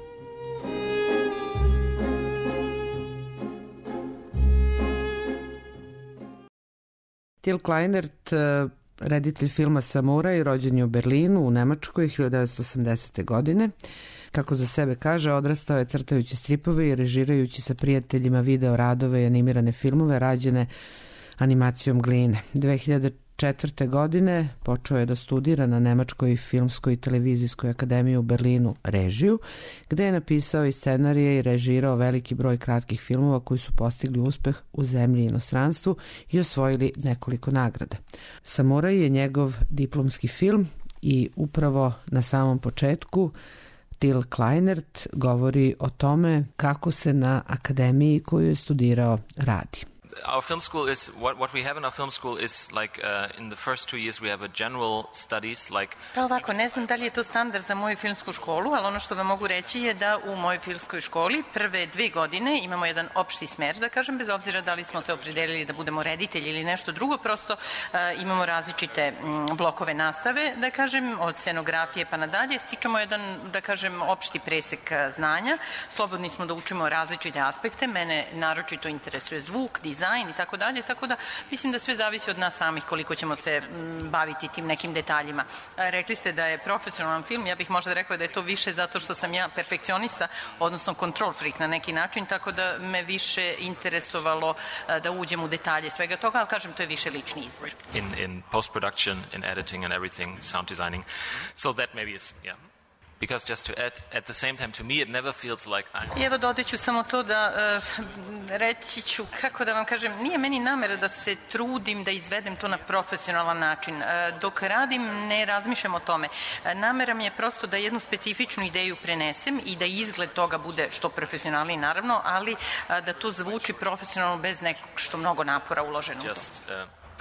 Till Kleinert, reditelj filma Samuraj, rođen je u Berlinu, u Nemačkoj, hiljadu devetsto osamdesete. godine. Kako za sebe kaže, odrastao je crtajući stripove i režirajući sa prijateljima video radove i animirane filmove rađene animacijom gline. dve hiljade četvrte. godine počeo je da studira na Nemačkoj filmskoj i televizijskoj akademiji u Berlinu režiju, gde je napisao i scenarije i režirao veliki broj kratkih filmova koji su postigli uspeh u zemlji i inostranstvu i osvojili nekoliko nagrada. Samuraj je njegov diplomski film i upravo na samom početku Till Kleinert govori o tome kako se na akademiji koju je studirao radi. Our film school is what what we have in our film school is like uh, in the first two years we have a general studies like. Pa ovako, ne znam da li je to standard za moju filmsku školu, ali ono što vam mogu reći je da u mojoj filmskoj školi prve dve godine imamo jedan opšti smer, da kažem, bez obzira da li smo se opredelili da budemo reditelji ili nešto drugo, prosto uh, imamo različite mm, blokove nastave, da kažem, od scenografije pa nadalje, stičemo jedan, da kažem, opšti presek znanja, slobodni smo da učimo različite aspekte, mene naročito interesuje zvuk, dizajn, i tako dalje, tako da mislim da sve zavisi od nas samih koliko ćemo se m, baviti tim nekim detaljima. A, rekli ste da je profesionalan film, ja bih možda rekao da je to više zato što sam ja perfekcionista, odnosno control freak na neki način, tako da me više interesovalo a, da uđem u detalje svega toga, ali kažem, to je više lični izbor. In, in post-production, in editing and everything, sound designing. So that maybe is, yeah. Because just to add, at the same time, to me it never feels like I'm... I evo dodaću samo to da uh, reći ću, kako da vam kažem, nije meni namera da se trudim da izvedem to na profesionalan način. Uh, dok radim ne razmišljam o tome. Uh, namera mi je prosto da jednu specifičnu ideju prenesem i da izgled toga bude što profesionalniji naravno, ali uh, da to zvuči profesionalno bez nešto mnogo napora uloženo. Just, uh...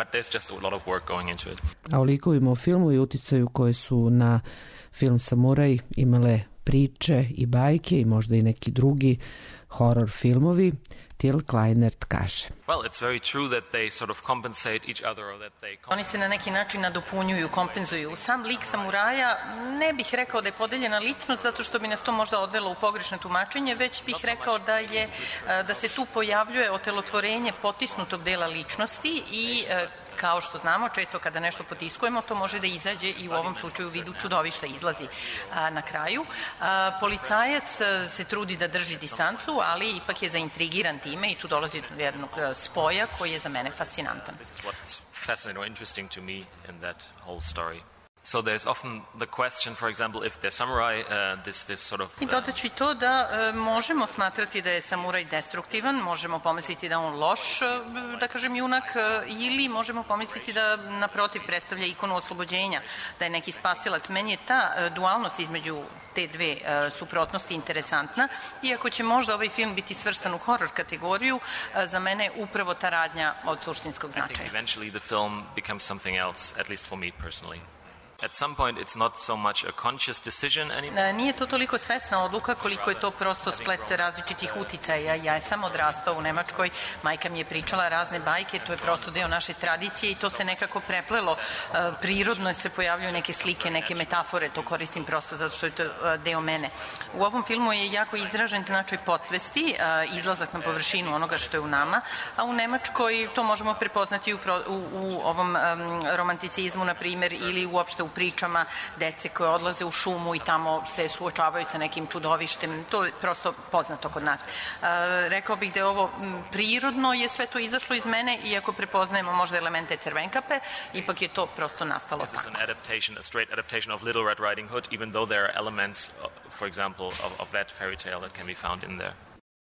but there's just a lot of work going into it. A o likovima u filmu i uticaju koji su na film Samuraj imale priče i bajke i možda i neki drugi horor filmovi, Till Kleinert kaže. Well, it's very true that they sort of compensate each other or that they... Oni se na neki način nadopunjuju, kompenzuju. Sam lik samuraja ne bih rekao da je podeljena ličnost zato što bi nas to možda odvelo u pogrešno tumačenje, već bih rekao da je da se tu pojavljuje otelotvorenje potisnutog dela ličnosti i kao što znamo, često kada nešto potiskujemo, to može da izađe i u ovom slučaju u vidu čudovišta izlazi na kraju. Policajac se trudi da drži distancu, ali ipak je zaintrigiran time i tu dolazi do jednog spoja koji je za mene fascinantan. This is what's fascinating or interesting to me in that whole story. So there's often the question, for example, if they're samurai, uh, this this sort of... I dodaću i to da e, možemo smatrati da je samuraj destruktivan, možemo pomisliti da on loš, da kažem, junak, e, ili možemo pomisliti da naprotiv predstavlja ikonu oslobođenja, da je neki spasilac. Meni je ta e, dualnost između te dve e, suprotnosti interesantna, iako će možda ovaj film biti svrstan u horor kategoriju, e, za mene je upravo ta radnja od suštinskog značaja. I think eventually the film becomes something else, at least for me personally. At some point it's not so much a conscious decision anymore. Nije to toliko svesna odluka koliko je to prosto splet različitih uticaja. Ja sam odrastao u Nemačkoj, majka mi je pričala razne bajke, to je prosto deo naše tradicije i to se nekako preplelo. Prirodno se pojavljuju neke slike, neke metafore, to koristim prosto zato što je to deo mene. U ovom filmu je jako izražen značaj podsvesti, izlazak na površinu onoga što je u nama, a u Nemačkoj to možemo prepoznati u, u, u ovom um, romanticizmu, na primjer, ili uopšte u pričama dece koje odlaze u šumu i tamo se suočavaju sa nekim čudovištem. To je prosto poznato kod nas. E, rekao bih da je ovo prirodno, je sve to izašlo iz mene, iako prepoznajemo možda elemente Crvenkape, ipak je to prosto nastalo tako. This is an adaptation, a straight adaptation of Little Red Riding Hood, even though there are elements, for example, of, of that fairy tale that can be found in there.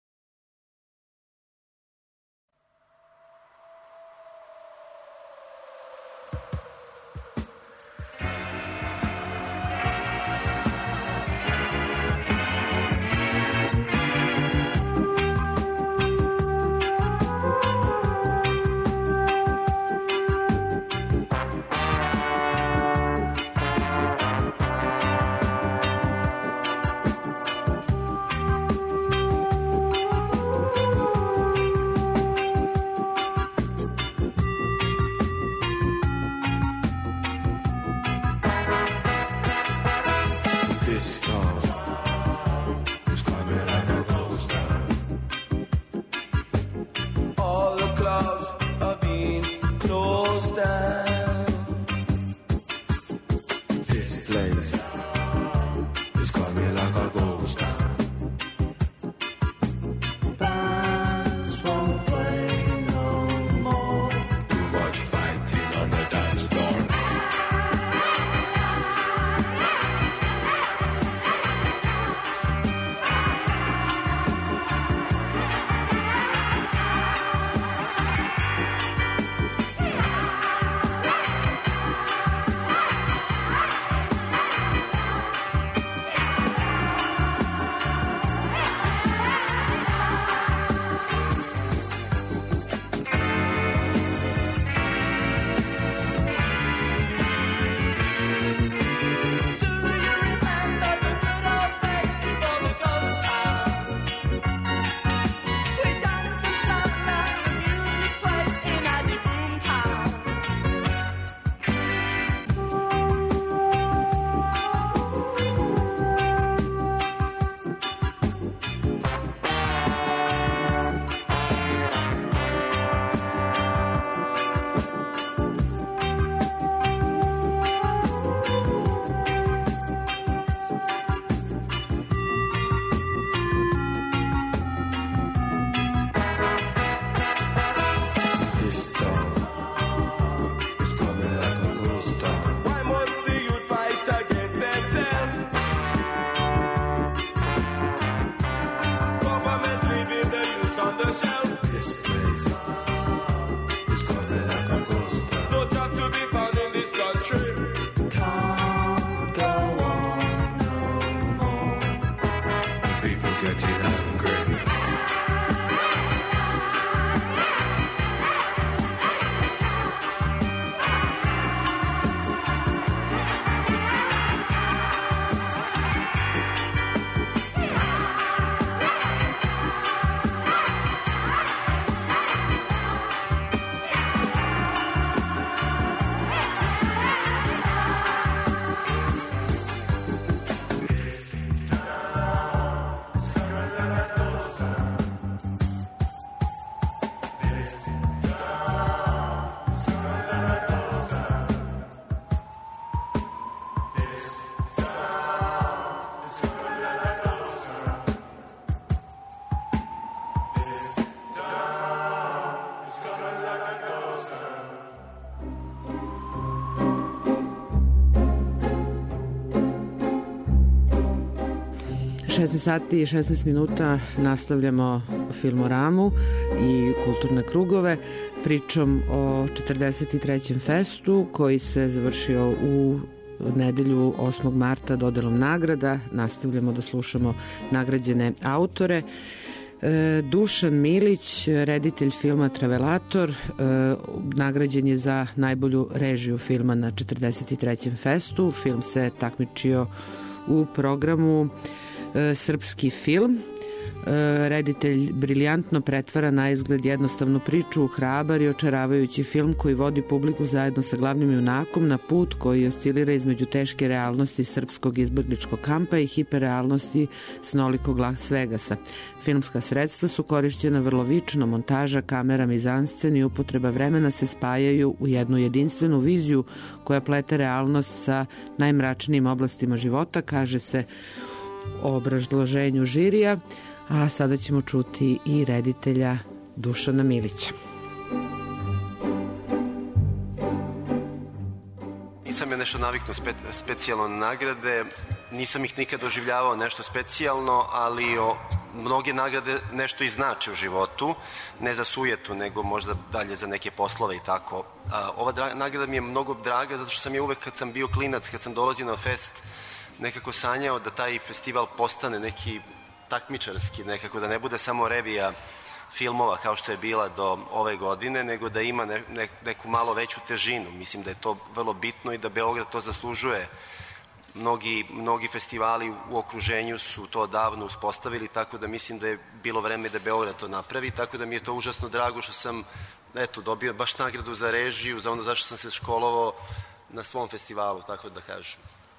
This storm is coming like a ghost town. All the clubs are being closed down. This place is coming like a ghost town. Bands won't play no more. Too much fighting on the dance floor. šesnaest sati i šesnaest minuta nastavljamo Filmoramu i kulturne krugove pričom o četrdeset trećem festu koji se završio u nedelju osmog marta dodelom nagrada. Nastavljamo da slušamo nagrađene autore. Dušan Milić, reditelj filma Travelator, nagrađen je za najbolju režiju filma na četrdeset trećem festu. Film se takmičio u programu Srpski film. Reditelj briljantno pretvara na izgled jednostavnu priču u hrabar i očaravajući film koji vodi publiku zajedno sa glavnim junakom na put koji oscilira između teške realnosti srpskog izbegličkog kampa i hiperrealnosti snolikog Las Vegasa. Filmska sredstva su korišćena vrlo vično, montaža, kamera, mizanscen i upotreba vremena se spajaju u jednu jedinstvenu viziju koja plete realnost sa najmračnijim oblastima života, kaže se o obrazloženju žirija. A sada ćemo čuti i reditelja Dušana Milića. Nisam je nešto naviknuo spe, specijalno na nagrade, nisam ih nikad doživljavao nešto specijalno, ali o, mnoge nagrade nešto i znače u životu, ne za sujetu, nego možda dalje za neke poslove i tako. A, ova dra, nagrada mi je mnogo draga zato što sam je uvek kad sam bio klinac, kad sam dolazio na fest, nekako sanjao da taj festival postane neki takmičarski, nekako da ne bude samo revija filmova kao što je bila do ove godine, nego da ima ne, ne, neku malo veću težinu. Mislim da je to vrlo bitno i da Beograd to zaslužuje. Mnogi, mnogi festivali u okruženju su to davno uspostavili, tako da mislim da je bilo vreme da Beograd to napravi, tako da mi je to užasno drago što sam eto, dobio baš nagradu za režiju, za ono zašto sam se školovao na svom festivalu, tako da kažem.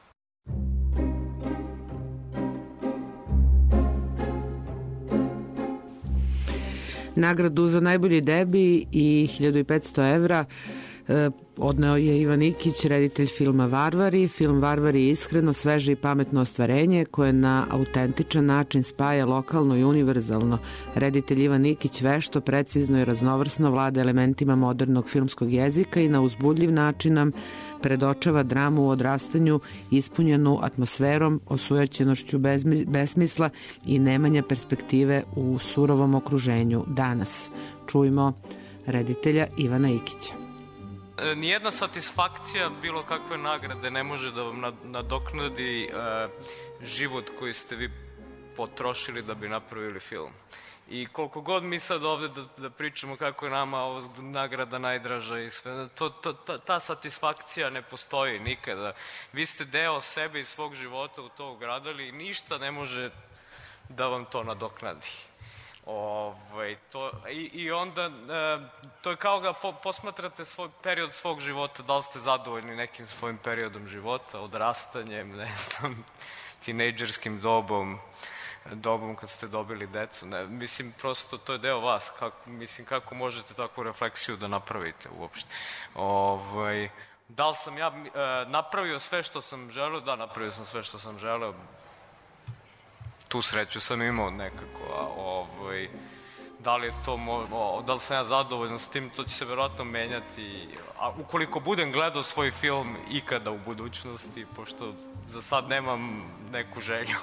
Nagradu za najbolji debi i hiljadu petsto evra odneo je Ivan Ikić, reditelj filma Varvari. Film Varvari je iskreno, sveže i pametno ostvarenje koje na autentičan način spaja lokalno i univerzalno. Reditelj Ivan Ikić vešto, precizno i raznovrsno vlada elementima modernog filmskog jezika i na uzbudljiv način nam predočava dramu u odrastanju ispunjenu atmosferom, osujećenošću besmisla i nemanja perspektive u surovom okruženju danas. Čujmo reditelja Ivana Ikića. Nijedna satisfakcija bilo kakve nagrade ne može da vam nadoknadi e, život koji ste vi potrošili da bi napravili film. I koliko god mi sad ovde da, da pričamo kako je nama ova nagrada najdraža i sve, to, to, ta, ta satisfakcija ne postoji nikada. Vi ste deo sebe i svog života u to ugradali i ništa ne može da vam to nadoknadi. Ovaj, to, i, i onda e, to je kao ga po, posmatrate svoj period svog života, da li ste zadovoljni nekim svojim periodom života, odrastanjem, ne znam, tinejdžerskim dobom, dobom kad ste dobili decu. Ne, mislim, prosto to je deo vas. Kako, mislim, kako možete takvu refleksiju da napravite uopšte? Ovaj, da li sam ja e, napravio sve što sam želeo? Da, napravio sam sve što sam želeo. Tu sreću sam imao nekako, a ovaj, da li je to, da li sam ja zadovoljan s tim, to će se verovatno menjati, a ukoliko budem gledao svoj film ikada u budućnosti, pošto za sad nemam neku želju.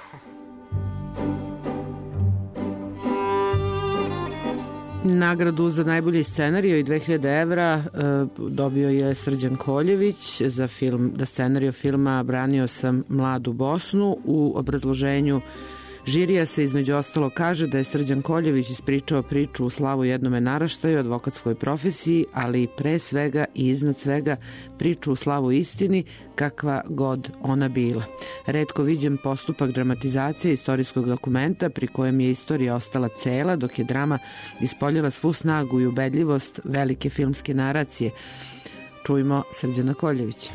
Nagradu za najbolji scenarijo i dve hiljade evra dobio je Srđan Koljević za film, da scenarijo filma Branio sam mladu Bosnu. U obrazloženju žirija se između ostalo kaže da je Srđan Koljević ispričao priču u slavu jednome naraštaju, advokatskoj profesiji, ali pre svega i iznad svega priču u slavu istini, kakva god ona bila. Retko viđen postupak dramatizacije istorijskog dokumenta pri kojem je istorija ostala cela, dok je drama ispoljila svu snagu i ubedljivost velike filmske naracije. Čujmo Srđana Koljevića.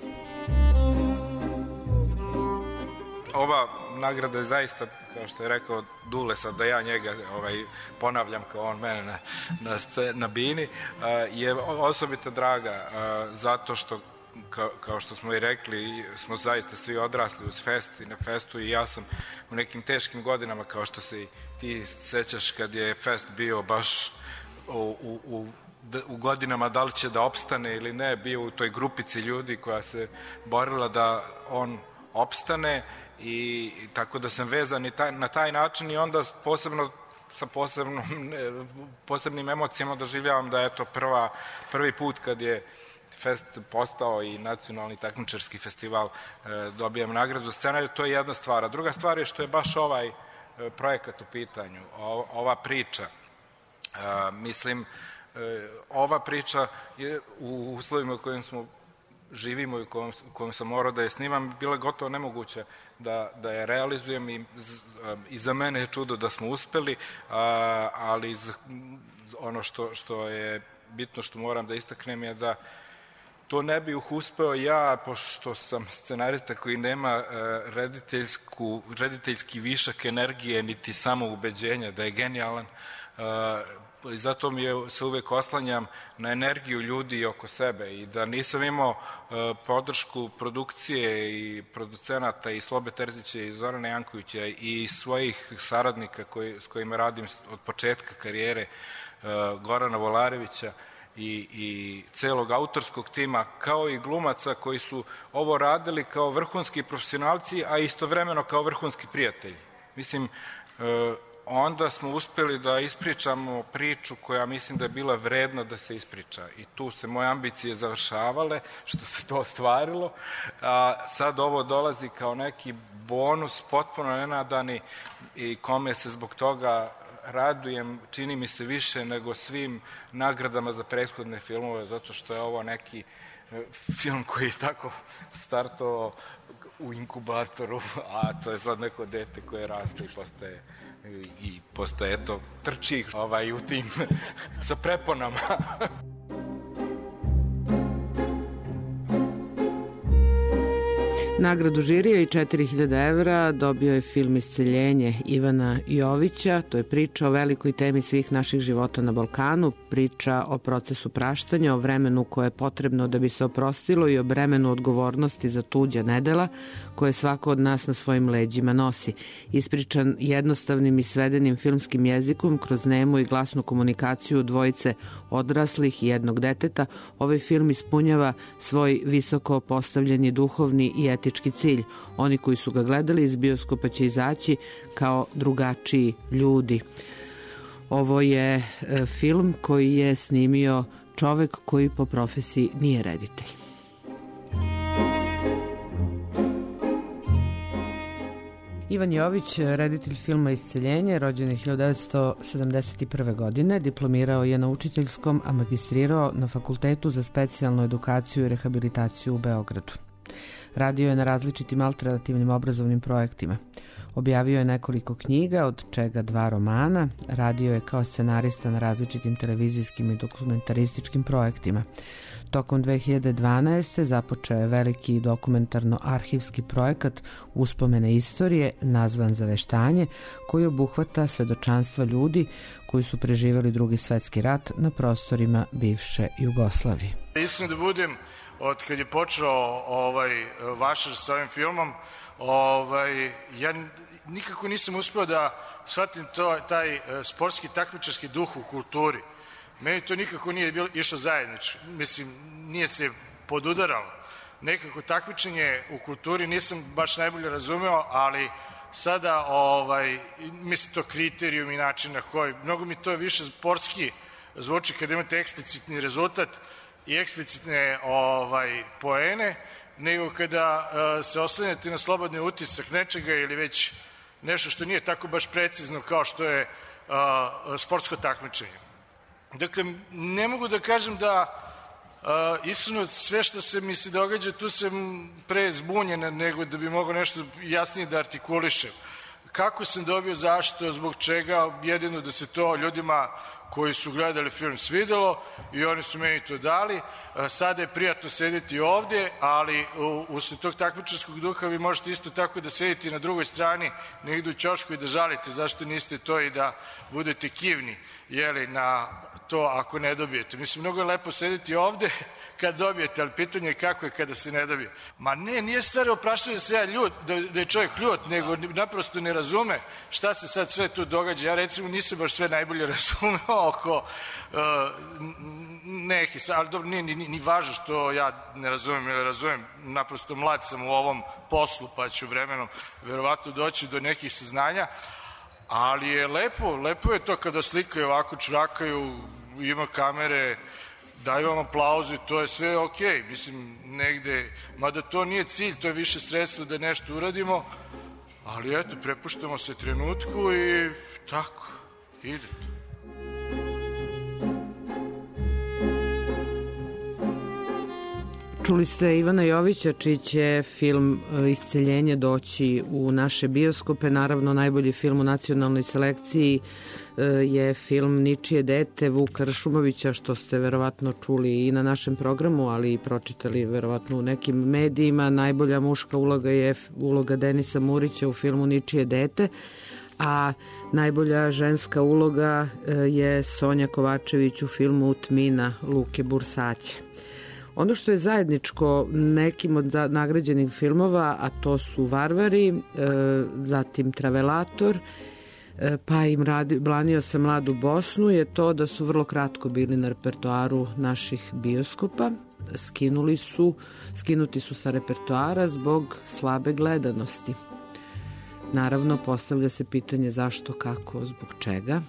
Ova nagrada je zaista, kao što je rekao Dule, sad da ja njega ovaj, ponavljam kao on mene na, na, scen, na bini, uh, je osobito draga uh, zato što, kao, kao što smo i rekli, smo zaista svi odrasli uz fest i na festu i ja sam u nekim teškim godinama, kao što se i ti sećaš kad je fest bio baš u, u, u u godinama da li će da opstane ili ne, bio u toj grupici ljudi koja se borila da on opstane i tako da sam vezan i taj, na taj način i onda posebno sa posebnom, posebnim emocijama doživljavam da je to prva, prvi put kad je fest postao i nacionalni takmičarski festival, e, dobijam nagradu scenarija, to je jedna stvar. A druga stvar je što je baš ovaj e, projekat u pitanju, o, ova priča. E, mislim, e, ova priča je u uslovima u kojim smo živimo i u kojom, kojom sam morao da je snimam, bilo je gotovo nemoguće da, da je realizujem i, i za mene je čudo da smo uspeli, a, ali z, ono što, što je bitno što moram da istaknem je da to ne bih uspeo ja, pošto sam scenarista koji nema uh, rediteljsku, rediteljski višak energije niti samoubeđenja da je genijalan. Uh, I zato mi je, se uvek oslanjam na energiju ljudi oko sebe i da nisam imao uh, podršku produkcije i producenata i Slobe Terzića i Zorana Jankovića i svojih saradnika koji, s kojima radim od početka karijere, uh, Gorana Volarevića, I, i celog autorskog tima, kao i glumaca koji su ovo radili kao vrhunski profesionalci, a istovremeno kao vrhunski prijatelji. Mislim, e, onda smo uspeli da ispričamo priču koja mislim da je bila vredna da se ispriča. I tu se moje ambicije završavale, što se to ostvarilo. A sad ovo dolazi kao neki bonus, potpuno nenadani i kome se zbog toga radujem, čini mi se više nego svim nagradama za prethodne filmove, zato što je ovo neki film koji je tako startovao u inkubatoru, a to je sad neko dete koje raste i postaje, i postaje, eto, trči ovaj, u tim sa preponama. Nagradu žirija i četiri hiljade evra dobio je film Isceljenje Ivana Jovića. To je priča o velikoj temi svih naših života na Balkanu, priča o procesu praštanja, o vremenu koje je potrebno da bi se oprostilo i o bremenu odgovornosti za tuđa nedela koje svako od nas na svojim leđima nosi. Ispričan jednostavnim i svedenim filmskim jezikom kroz nemu i glasnu komunikaciju dvojice odraslih i jednog deteta, ovaj film ispunjava svoj visoko postavljeni duhovni i etički cilj. Oni koji su ga gledali iz bioskopa će izaći kao drugačiji ljudi. Ovo je e, film koji je snimio čovek koji po profesiji nije reditelj. Ivan Jović, reditelj filma Isceljenje, rođen je hiljadu devetsto sedamdeset prve. godine, diplomirao je na učiteljskom, a magistrirao na Fakultetu za specijalnu edukaciju i rehabilitaciju u Beogradu. Radio je na različitim alternativnim obrazovnim projektima. Objavio je nekoliko knjiga, od čega dva romana. Radio je kao scenarista na različitim televizijskim i dokumentarističkim projektima. Tokom dve hiljade dvanaeste. započeo je veliki dokumentarno-arhivski projekat Uspomene istorije, nazvan Zaveštanje, koji obuhvata svedočanstva ljudi koji su preživjeli Drugi svetski rat na prostorima bivše Jugoslavije. Iskreno da budem, od kad je počeo ovaj, Vašar sa ovim filmom, ovaj, ja nikako nisam uspeo da shvatim to, taj sportski takmičarski duh u kulturi. Meni to nikako nije bilo išlo zajednički. Mislim, nije se podudaralo. Nekako takmičenje u kulturi nisam baš najbolje razumeo, ali sada, ovaj, mislim, to kriterijum i način na koji, mnogo mi to više sportski zvuči kada imate eksplicitni rezultat i eksplicitne ovaj, poene, nego kada uh, se oslanjate na slobodni utisak nečega ili već nešto što nije tako baš precizno kao što je uh, sportsko takmičenje. Dakle, ne mogu da kažem da uh, iskreno sve što se mi se događa, tu sam pre zbunjen nego da bi mogao nešto jasnije da artikulišem. Kako sam dobio, zašto, zbog čega, jedino da se to ljudima koji su gledali film svidelo i oni su meni to dali. Sada je prijatno sedeti ovde, ali usled tog takmičarskog duha vi možete isto tako da sedite na drugoj strani, negdje u ćošku i da žalite zašto niste to i da budete kivni, jeli, na to ako ne dobijete. Mislim, mnogo je lepo sedeti ovde kad dobijete, ali pitanje je kako je kada se ne dobije. Ma ne, nije stvar oprašteno da se ja ljut, da, da je čovjek ljut, nego naprosto ne razume šta se sad sve tu događa. Ja recimo nisam baš sve najbolje razumeo, oko uh, neki, ali dobro, nije ni, ni važno što ja ne razumijem ili razumijem, naprosto mlad sam u ovom poslu, pa ću vremenom verovatno doći do nekih saznanja, ali je lepo, lepo je to kada slikaju ovako, čvrakaju, ima kamere, daju vam aplauzu i to je sve okej, mislim, negde, mada to nije cilj, to je više sredstvo da nešto uradimo, ali eto, prepuštamo se trenutku i tako, ide to. Čuli ste Ivana Jovića, čiji će film Isceljenje doći u naše bioskope. Naravno, najbolji film u nacionalnoj selekciji je film Ničije dete Vuka Ršumovića, što ste verovatno čuli i na našem programu, ali i pročitali verovatno u nekim medijima. Najbolja muška uloga je uloga Denisa Murića u filmu Ničije dete, a najbolja ženska uloga je Sonja Kovačević u filmu Tmina Luke Bursaće. Ono što je zajedničko nekim od nagrađenih filmova, a to su Varvari, zatim Travelator, pa im radi, Branio sam mladu Bosnu, je to da su vrlo kratko bili na repertoaru naših bioskopa. Skinuli su, skinuti su sa repertoara zbog slabe gledanosti. Naravno, postavlja se pitanje zašto, kako, zbog čega.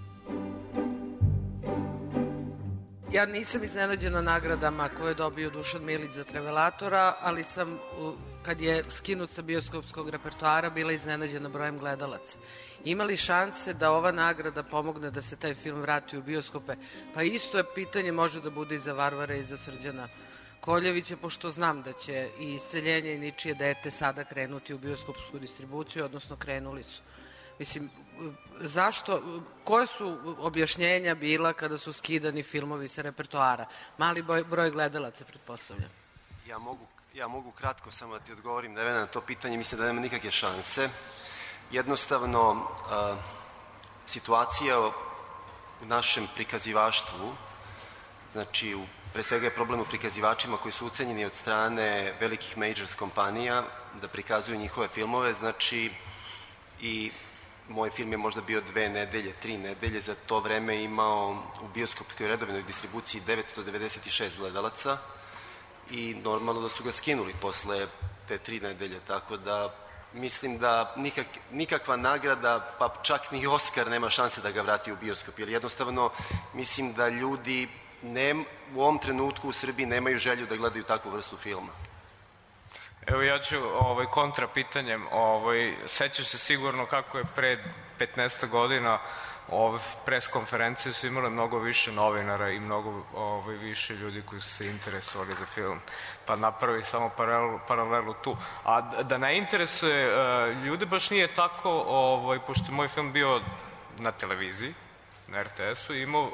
Ja nisam iznenađena nagradama koje je dobio Dušan Milić za Travelatora, ali sam, kad je skinut sa bioskopskog repertoara, bila iznenađena brojem gledalaca. Ima li šanse da ova nagrada pomogne da se taj film vrati u bioskope? Pa isto je pitanje, može da bude i za Varvara i za Srđana Koljevića, pošto znam da će i Isceljenje i Ničije dete sada krenuti u bioskopsku distribuciju, odnosno krenuli su. Mislim, zašto, koje su objašnjenja bila kada su skidani filmovi sa repertoara? Mali broj, broj gledalaca, pretpostavljam. Ja mogu, ja mogu kratko samo da ti odgovorim, Nevena, na to pitanje. Mislim da nema nikakve šanse. Jednostavno, a, situacija u našem prikazivaštvu, znači, u, pre svega je problem u prikazivačima koji su ucenjeni od strane velikih majors kompanija da prikazuju njihove filmove, znači, i moj film je možda bio dve nedelje, tri nedelje, za to vreme imao u bioskopskoj redovnoj distribuciji devetsto devedeset šest gledalaca i normalno da su ga skinuli posle te tri nedelje, tako da mislim da nikak, nikakva nagrada, pa čak ni Oskar nema šanse da ga vrati u bioskop, jer jednostavno mislim da ljudi ne, u ovom trenutku u Srbiji nemaju želju da gledaju takvu vrstu filma. Evo ja ću ovaj, kontra pitanjem, ovaj, sećaš se sigurno kako je pre petnaest godina ove pres konferencije su imale mnogo više novinara i mnogo ovaj, više ljudi koji su se interesovali za film, pa napravi samo paralelu, paralelu tu. A da ne interesuje uh, ljude baš nije tako, ovaj, pošto je moj film bio na televiziji, na er te esu, imao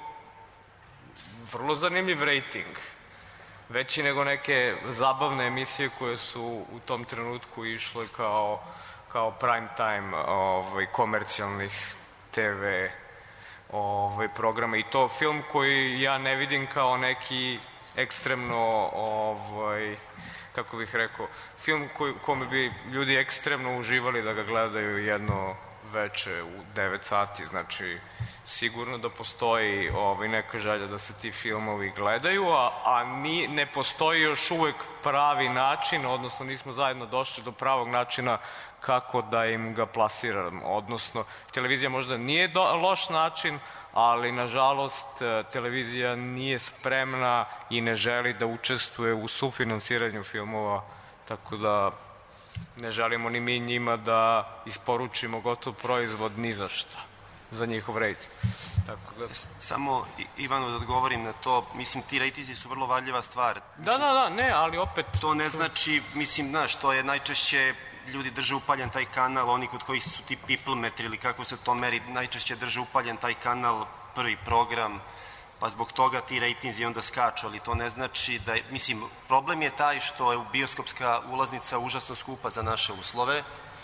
vrlo zanimljiv rating, veći nego neke zabavne emisije koje su u tom trenutku išle kao, kao prime time ovaj, komercijalnih te ve ovaj, programa. I to film koji ja ne vidim kao neki ekstremno, ovaj, kako bih rekao, film koji, kome bi ljudi ekstremno uživali da ga gledaju jedno veče u devet sati, znači sigurno da postoji ovaj, neka želja da se ti filmovi gledaju, a, a ni, ne postoji još uvek pravi način, odnosno nismo zajedno došli do pravog načina kako da im ga plasiramo. Odnosno, televizija možda nije do, loš način, ali nažalost televizija nije spremna i ne želi da učestvuje u sufinansiranju filmova, tako da ne želimo ni mi njima da isporučimo gotov proizvod ni za šta za njihov rejting. Tako da... Samo, Ivano, da odgovorim na to, mislim, ti rejtinzi su vrlo valjiva stvar. Da, da, da, ne, ali opet... To ne znači, mislim, znaš, to je najčešće, ljudi drže upaljen taj kanal, oni kod kojih su ti people metri ili kako se to meri, najčešće drže upaljen taj kanal, prvi program, pa zbog toga ti rejtinzi onda skaču, ali to ne znači da, mislim, problem je taj što je bioskopska ulaznica užasno skupa za naše uslove,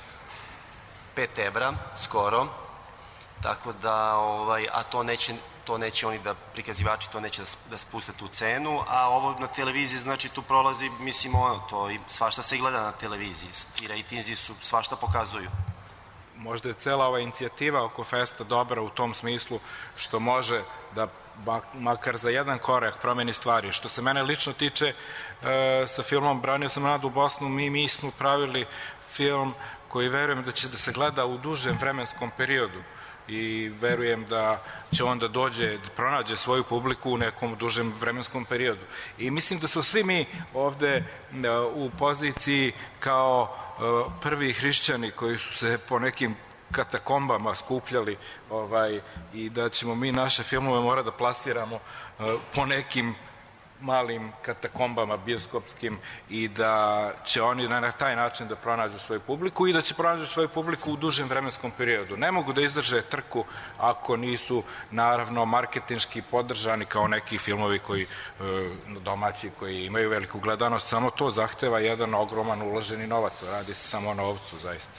pet evra, skoro, tako da, ovaj, a to neće, to neće oni da, prikazivači to neće da, da spuste tu cenu, a ovo na televiziji, znači tu prolazi, mislim, ono, to i svašta se gleda na televiziji, ti rejtinzi su, svašta pokazuju. možda je cela ova inicijativa oko festa dobra u tom smislu što može da makar za jedan korak promeni stvari. Što se mene lično tiče, e, sa filmom Branio sam nadu u Bosnu, mi, mi smo pravili film koji verujem da će da se gleda u dužem vremenskom periodu i verujem da će on da dođe, da pronađe svoju publiku u nekom dužem vremenskom periodu. I mislim da smo svi mi ovde u poziciji kao prvi hrišćani koji su se po nekim katakombama skupljali ovaj, i da ćemo mi naše filmove mora da plasiramo uh, po nekim malim katakombama bioskopskim i da će oni na taj način da pronađu svoju publiku i da će pronađu svoju publiku u dužem vremenskom periodu. Ne mogu da izdrže trku ako nisu naravno marketinški podržani kao neki filmovi koji domaći koji imaju veliku gledanost. Samo to zahteva jedan ogroman uloženi novac. Radi se samo o novcu zaista.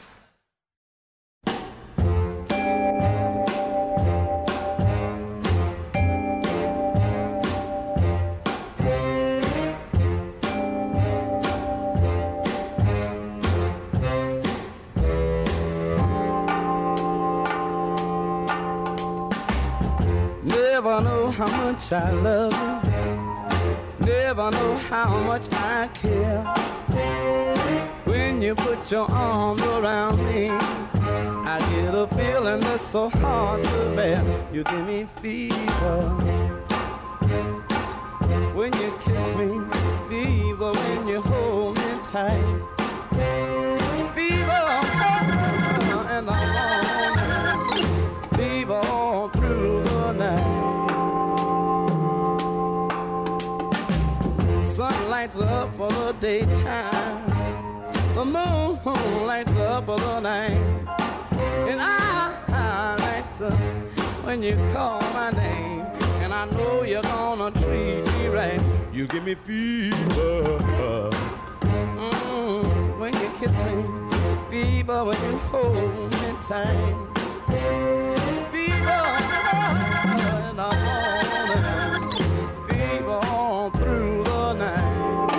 Never know how much I love you. Never know how much I care. When you put your arms around me, I get a feeling that's so hard to bear. You give me fever when you kiss me, fever when you hold me tight, fever in the morning, fever all through the night. Sun lights up for the daytime, the moon lights up for the night, and I, I lights up when you call my name, and I know you're gonna treat me right. You give me fever mm, when you kiss me, fever when you hold me tight, fever in the morning, fever all through the night.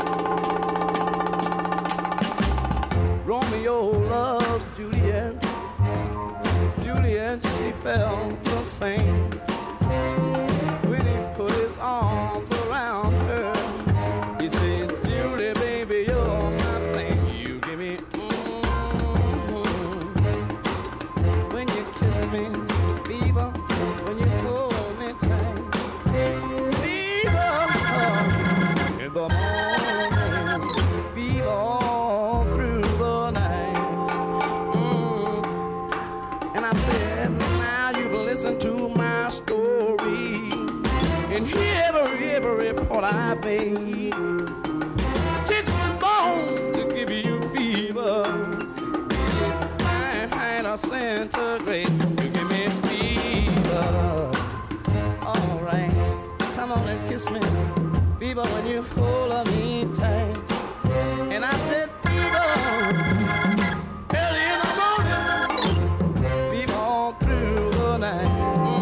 Romeo loved Juliet, Juliet she felt the same. When he put his arms around her, he said, Julie, baby, you're my thing. You give me mm-hmm. When you kiss me, fever, when you hold me tight, fever in the morning, fever all through the night. Mm. And I said, now you've listened to my story, and hear every, every report I made. Chicks was born to give you fever, Fahrenheit or centigrade. You give me fever. All right, come on and kiss me, fever when you hold me tight. And I said fever early in the morning, fever all through the night.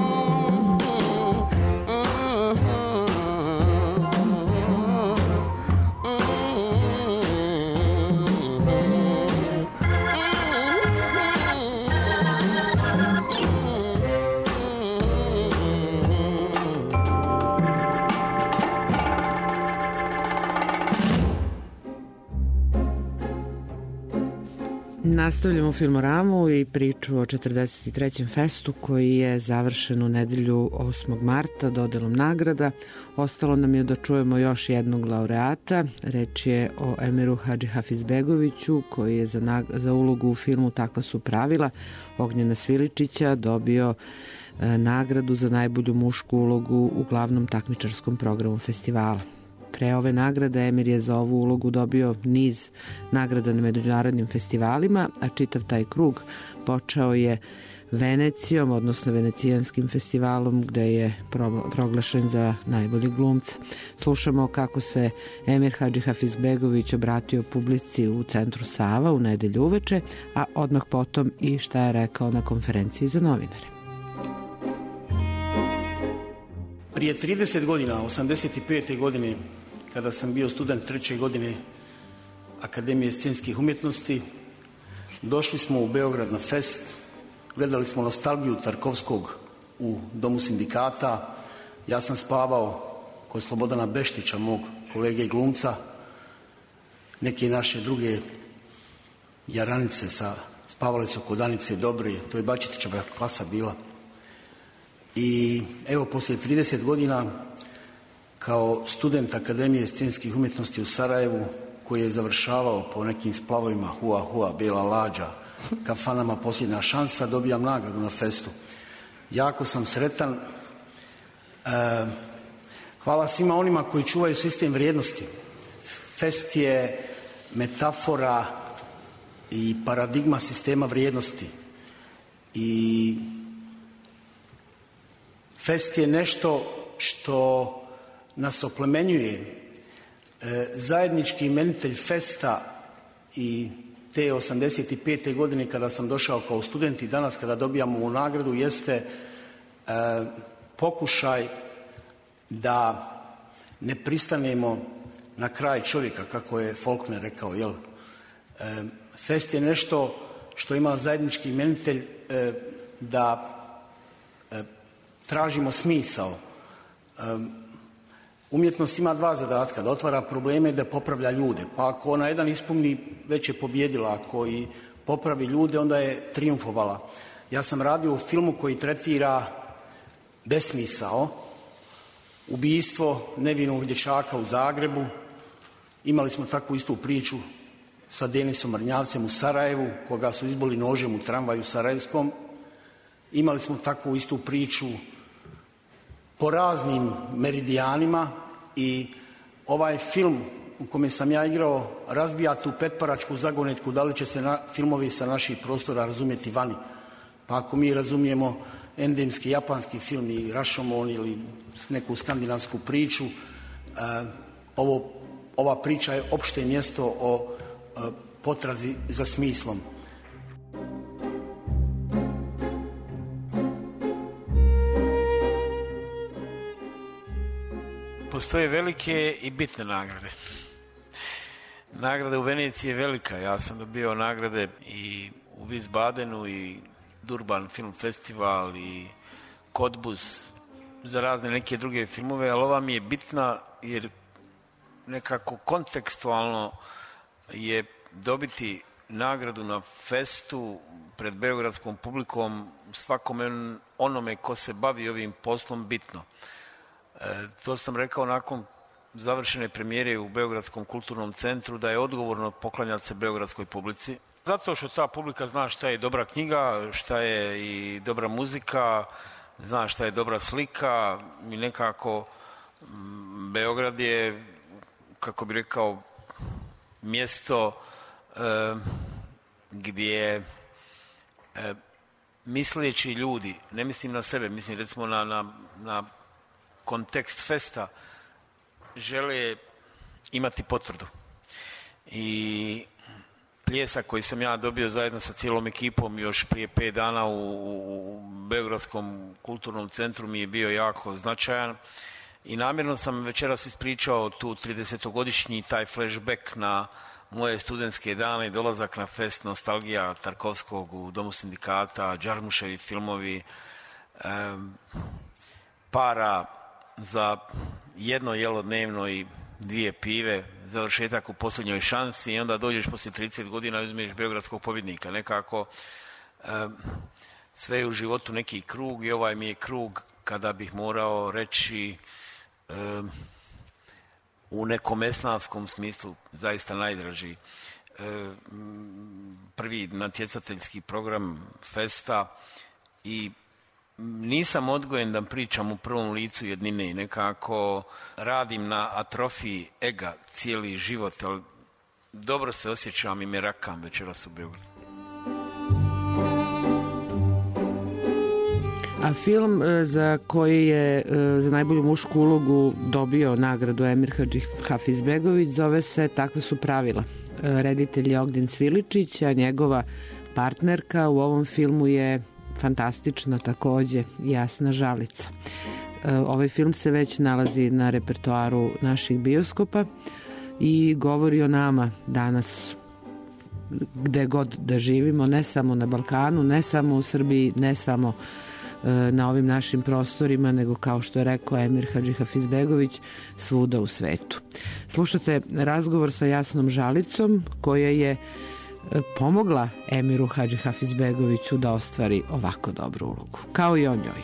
Nastavljamo Filmoramu i priču o četrdeset trećem festu koji je završen u nedelju osmog marta dodelom nagrada. Ostalo nam je da čujemo još jednog laureata. Reč je o Emiru Hadžihafizbegoviću koji je za, nag za ulogu u filmu Takva su pravila Ognjena Sviličića dobio e, nagradu za najbolju mušku ulogu u glavnom takmičarskom programu festivala. Pre ove nagrade Emir je za ovu ulogu dobio niz nagrada na međunarodnim festivalima, a čitav taj krug počeo je Venecijom, odnosno Venecijanskim festivalom gde je proglašen za najboljeg glumca. Slušamo kako se Emir Hadžihafizbegović obratio publici u centru Sava u nedelju uveče, a odmah potom i šta je rekao na konferenciji za novinare. Prije trideset godina, osamdeset pete. godine, kada sam bio student treće godine Akademije scenskih umjetnosti, Došli smo u Beograd na fest, gledali smo nostalgiju Tarkovskog u Domu sindikata. Ja sam spavao kod Slobodana Beštića, mog kolege i glumca. Neke naše druge jaranice sa, spavale su kod Anice Dobre, to je Bačetićeva klasa bila. I evo, poslije trideset godina, kao student Akademije scenskih umjetnosti u Sarajevu, koji je završavao po nekim splavovima Hua Hua, Bijela lađa, kafanama Posljednja šansa, dobijam nagradu na festu. Jako sam sretan. E, hvala svima onima koji čuvaju sistem vrijednosti. Fest je metafora i paradigma sistema vrijednosti. I fest je nešto što nas oplemenjuje. E, zajednički imenitelj festa i te osamdeset pete godine kada sam došao kao student i danas kada dobijamo ovu nagradu jeste e, pokušaj da ne pristanemo na kraj čovjeka, kako je Faulkner rekao, jel? E, fest je nešto što ima zajednički imenitelj e, da e, tražimo smisao. E, umjetnost ima dva zadatka, da otvara probleme i da popravlja ljude. Pa ako ona jedan ispuni, već je pobjedila. Ako i popravi ljude, onda je triumfovala. Ja sam radio u filmu koji tretira besmisao, ubijstvo nevinog dječaka u Zagrebu. Imali smo takvu istu priču sa Denisom Mrnjavcem u Sarajevu, koga su izboli nožem u tramvaju sarajevskom. Imali smo takvu istu priču po raznim meridijanima i ovaj film u kome sam ja igrao razbija tu petparačku zagonetku da li će se na, filmovi sa naših prostora razumjeti vani. Pa ako mi razumijemo endemski japanski film i Rashomon ili neku skandinavsku priču, e, ovo, ova priča je opšte mjesto o e, potrazi za smislom. Postoje velike i bitne nagrade. Nagrada u Veneciji je velika. Ja sam dobio nagrade i u Wiesbadenu i Durban Film Festival i Cottbus za razne neke druge filmove, ali ova mi je bitna jer nekako kontekstualno je dobiti nagradu na festu pred beogradskom publikom svakome onome ko se bavi ovim poslom bitno. E, to sam rekao nakon završene premijere u Beogradskom kulturnom centru, da je odgovorno poklanjati se beogradskoj publici. Zato što ta publika zna šta je dobra knjiga, šta je i dobra muzika, zna šta je dobra slika i nekako m, Beograd je, kako bi rekao, mjesto e, gdje e, misleći ljudi, ne mislim na sebe, mislim recimo na, na, na kontekst festa, žele imati potvrdu. I pljesak koji sam ja dobio zajedno sa cijelom ekipom još prije pet dana u, u Beogradskom kulturnom centru mi je bio jako značajan i namjerno sam večeras ispričao tu tridesetogodišnji taj flashback na moje studentske dane i dolazak na fest nostalgija Tarkovskog u Domu sindikata, Džarmuševi filmovi, um, para za jedno jelo dnevno i dvije pive, završetak u Posljednjoj šansi i onda dođeš poslije trideset godina i uzmeš beogradskog pobjednika. Nekako um, sve je u životu neki krug i ovaj mi je krug kada bih morao reći um, u nekom esnavskom smislu zaista najdraži. Um, prvi natjecateljski program festa i nisam odgojen da pričam u prvom licu jednine i nekako radim na atrofiji ega cijeli život, ali dobro se osjećam i me rakam večeras u Beogradu. A film za koji je za najbolju mušku ulogu dobio nagradu Emir Hadži Hafizbegović zove se Takva su pravila. Reditelj je Ognjen Cviličić, a njegova partnerka u ovom filmu je fantastična takođe Jasna Žalica. Ovaj film se već nalazi na repertoaru naših bioskopa i govori o nama danas gde god da živimo, ne samo na Balkanu, ne samo u Srbiji, ne samo na ovim našim prostorima, nego kao što je rekao Emir Hadžihafizbegović, svuda u svetu. Slušate razgovor sa Jasnom Žalicom, koja je pomogla Emiru Hadžihafizbegoviću da ostvari ovako dobru ulogu, kao i on njoj.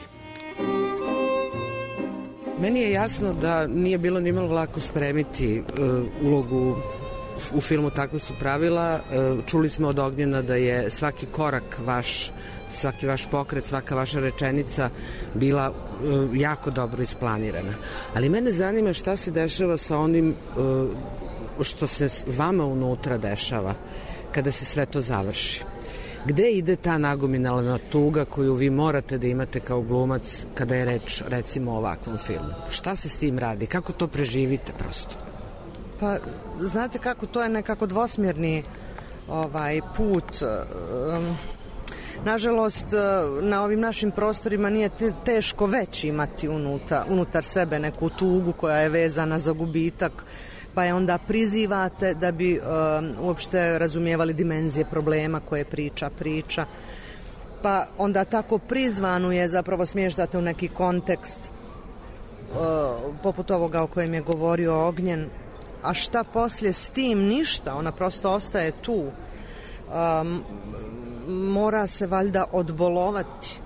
Meni je jasno da nije bilo nimalo lako spremiti uh, ulogu u filmu Takva su pravila. Uh, čuli smo od Ognjena da je svaki korak vaš, svaki vaš pokret, svaka vaša rečenica bila uh, jako dobro isplanirana. Ali mene zanima šta se dešava sa onim uh, što se vama unutra dešava kada se sve to završi. Gde ide ta nagominalna tuga koju vi morate da imate kao glumac kada je reč, recimo, o ovakvom filmu? Šta se s tim radi? Kako to preživite prosto? Pa, znate kako, to je nekako dvosmjerni ovaj, put. Um, nažalost, na ovim našim prostorima nije teško već imati unutar, unutar sebe neku tugu koja je vezana za gubitak, pa je onda prizivate da bi um, uopšte razumijevali dimenzije problema koje priča priča. Pa onda tako prizvanu je zapravo smještate u neki kontekst uh, poput ovoga o kojem je govorio Ognjen. A šta poslije s tim? Ništa, ona prosto ostaje tu. Um, mora se valjda odbolovati.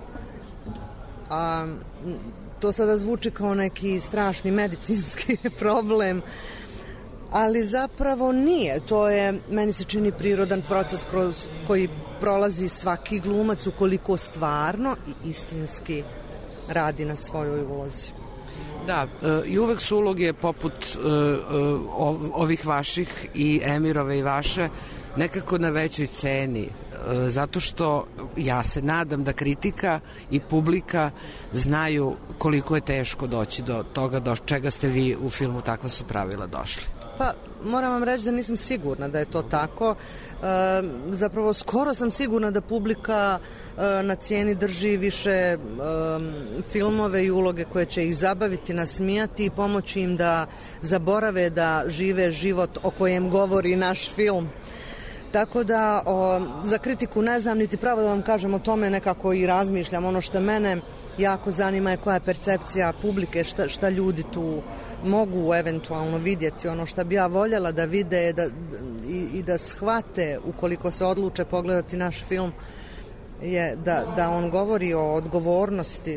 A to sada zvuči kao neki strašni medicinski problem, ali zapravo nije. To je, meni se čini, prirodan proces kroz koji prolazi svaki glumac ukoliko stvarno i istinski radi na svojoj ulozi. Da, i uvek su uloge poput ovih vaših i Emirove i vaše nekako na većoj ceni, zato što ja se nadam da kritika i publika znaju koliko je teško doći do toga do čega ste vi u filmu Takva su pravila došli. Pa, moram vam reći da nisam sigurna da je to tako. E, zapravo, skoro sam sigurna da publika e, na cijeni drži više e, filmove i uloge koje će ih zabaviti, nasmijati i pomoći im da zaborave da žive život o kojem govori naš film. Tako da, o, za kritiku ne znam, niti pravo da vam kažem o tome, nekako i razmišljam. Ono što mene jako zanima je koja je percepcija publike, šta, šta ljudi tu mogu eventualno vidjeti. Ono što bi ja voljela da vide da, i, i da shvate, ukoliko se odluče pogledati naš film, je da, da on govori o odgovornosti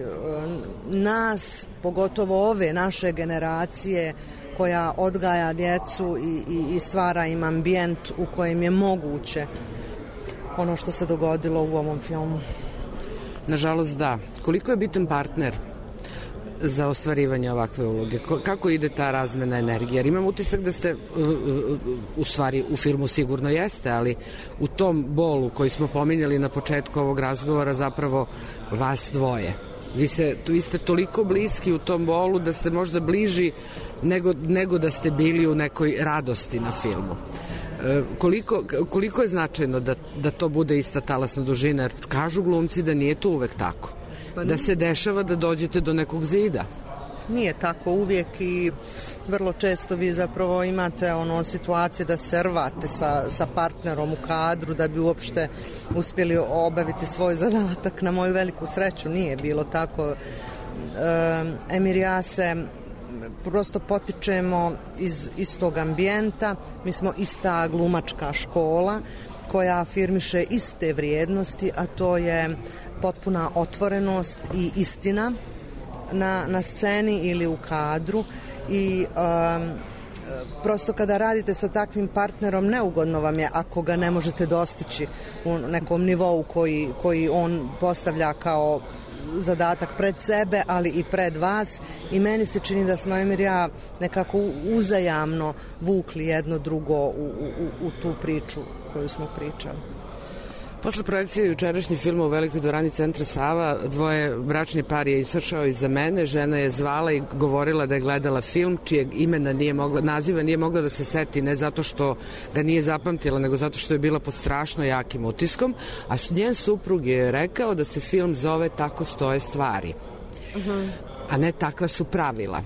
nas, pogotovo ove naše generacije, koja odgaja djecu i, i, i stvara im ambijent u kojem je moguće ono što se dogodilo u ovom filmu. Nažalost, da. Koliko je bitan partner za ostvarivanje ovakve uloge? Kako ide ta razmena energije? Jer imam utisak da ste, u stvari u filmu sigurno jeste, ali u tom bolu koji smo pominjali na početku ovog razgovora zapravo vas dvoje. Vi, se, vi ste toliko bliski u tom bolu da ste možda bliži nego, nego da ste bili u nekoj radosti na filmu. E, koliko, koliko je značajno da, da to bude ista talasna dužina? Jer kažu glumci da nije to uvek tako. Pa da se dešava da dođete do nekog zida. Nije tako uvijek i vrlo često vi zapravo imate ono situacije da se rvate sa, sa partnerom u kadru da bi uopšte uspjeli obaviti svoj zadatak. Na moju veliku sreću nije bilo tako. E, Emir i ja se prosto potičemo iz istog ambijenta. Mi smo ista glumačka škola koja afirmiše iste vrijednosti, a to je potpuna otvorenost i istina na, na sceni ili u kadru i um, prosto kada radite sa takvim partnerom neugodno vam je ako ga ne možete dostići u nekom nivou koji, koji on postavlja kao zadatak pred sebe, ali i pred vas i meni se čini da smo Emir i ja nekako uzajamno vukli jedno drugo u, u, u tu priču koju smo pričali. Posle projekcije jučerašnjeg filma u Velikoj dvorani Centra Sava, dvoje bračni par je izašao iza mene, žena je zvala i govorila da je gledala film čijeg imena nije mogla, naziva nije mogla da se seti, ne zato što ga nije zapamtila, nego zato što je bila pod strašno jakim utiskom, a njen suprug je rekao da se film zove Tako stoje stvari, uh-huh. a ne Takva su pravila.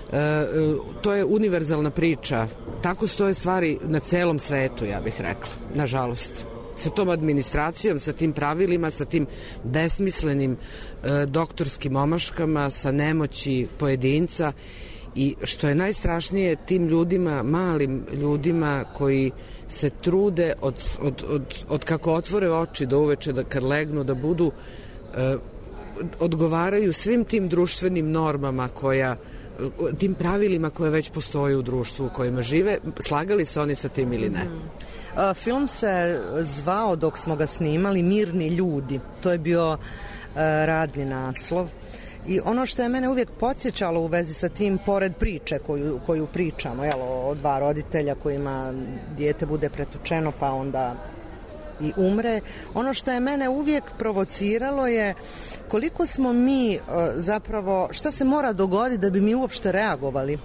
to je univerzalna priča. Tako stoje stvari na celom svetu, ja bih rekla, nažalost. Sa tom administracijom, sa tim pravilima, sa tim besmislenim e, doktorskim omaškama, sa nemoći pojedinca i što je najstrašnije tim ljudima, malim ljudima koji se trude od, od, od, od kako otvore oči do uveče da kad legnu da budu e, odgovaraju svim tim društvenim normama koja tim pravilima koje već postoje u društvu u kojima žive. Slagali se oni sa tim ili ne? Mm. Film se zvao dok smo ga snimali Mirni ljudi. To je bio uh, radni naslov. I ono što je mene uvijek podsjećalo u vezi sa tim, pored priče koju, koju pričamo, jel, o dva roditelja kojima dijete bude pretučeno pa onda i umre, ono što je mene uvijek provociralo je koliko smo mi zapravo, šta se mora dogoditi da bi mi uopšte reagovali.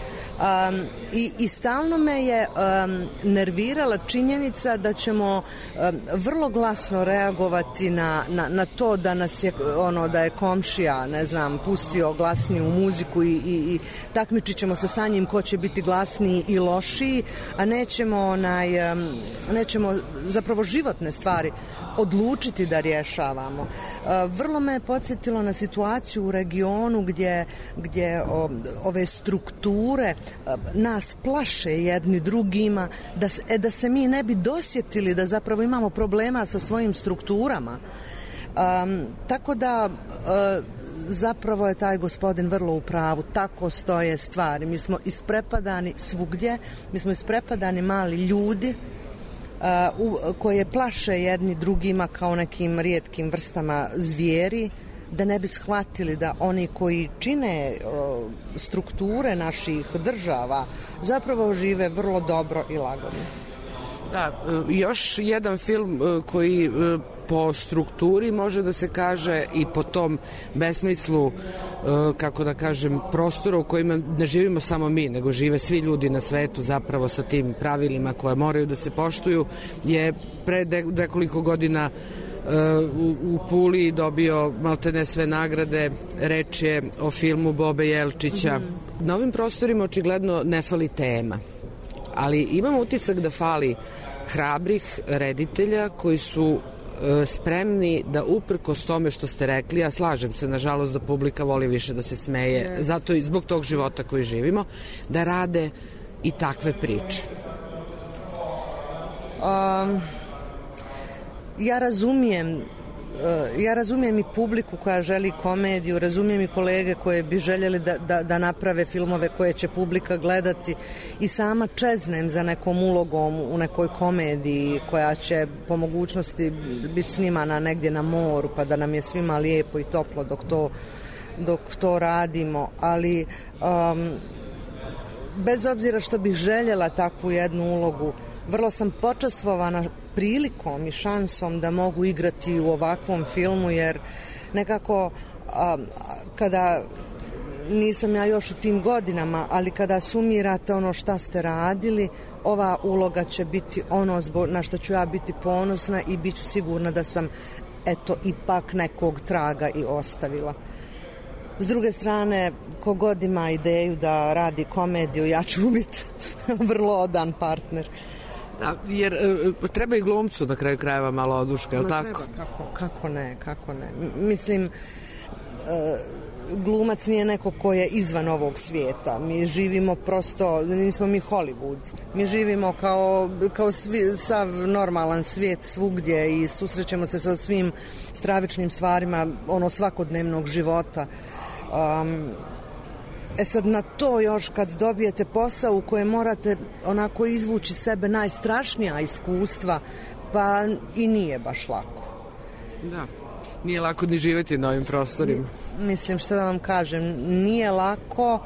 Um, i, i stalno me je um, nervirala činjenica da ćemo um, vrlo glasno reagovati na, na, na to da nas je ono da je komšija, ne znam, pustio glasniju muziku i, i, i takmičit ćemo se sa njim ko će biti glasniji i lošiji, a nećemo onaj, um, nećemo zapravo životne stvari odlučiti da rješavamo. Uh, vrlo me je podsjetilo na situaciju u regionu gdje, gdje o, ove strukture nas plaše jedni drugima, da, e, da se mi ne bi dosjetili da zapravo imamo problema sa svojim strukturama. Um, tako da uh, zapravo je taj gospodin vrlo u pravu, tako stoje stvari. Mi smo isprepadani svugdje, mi smo isprepadani mali ljudi uh, u, koje plaše jedni drugima kao nekim rijetkim vrstama zvijeri, da ne bi shvatili da oni koji čine o, strukture naših država zapravo žive vrlo dobro i lagodno. Da, još jedan film koji po strukturi može da se kaže i po tom besmislu, kako da kažem, prostora u kojima ne živimo samo mi, nego žive svi ljudi na svetu zapravo sa tim pravilima koje moraju da se poštuju, je pre nekoliko godina U, u Puli dobio maltene sve nagrade. Reč je o filmu Bobe Jelčića. Mm-hmm. Na ovim prostorima očigledno ne fali tema, ali imam utisak da fali hrabrih reditelja koji su e, spremni da uprkos tome što ste rekli, ja slažem se, nažalost, da publika voli više da se smeje, yes. Zato i zbog tog života koji živimo, da rade i takve priče. Um... Ja razumijem, ja razumijem i publiku koja želi komediju, razumijem i kolege koje bi željeli da, da, da naprave filmove koje će publika gledati i sama čeznem za nekom ulogom u nekoj komediji koja će po mogućnosti biti snimana negdje na moru pa da nam je svima lijepo i toplo dok to, dok to radimo, ali um, bez obzira što bih željela takvu jednu ulogu, vrlo sam počastvovana prilikom i šansom da mogu igrati u ovakvom filmu, jer nekako a, kada nisam ja još u tim godinama, ali kada sumirate ono šta ste radili, ova uloga će biti ono na što ću ja biti ponosna i bit ću sigurna da sam eto ipak nekog traga i ostavila. S druge strane, kogod ima ideju da radi komediju, ja ću biti vrlo odan partner. Da, jer e, treba i glumcu na kraju krajeva malo oduška, je li tako? Treba, kako, kako ne, kako ne. Mislim, e, glumac nije neko ko je izvan ovog svijeta. Mi živimo prosto, nismo mi Hollywood. Mi živimo kao, kao svi, sav normalan svijet svugdje i susrećemo se sa svim stravičnim stvarima ono svakodnevnog života. Um, E sad na to još kad dobijete posao u kojem morate onako izvući sebe najstrašnija iskustva, pa i nije baš lako. Da, nije lako ni živjeti na ovim prostorima. Mislim, što da vam kažem, nije lako.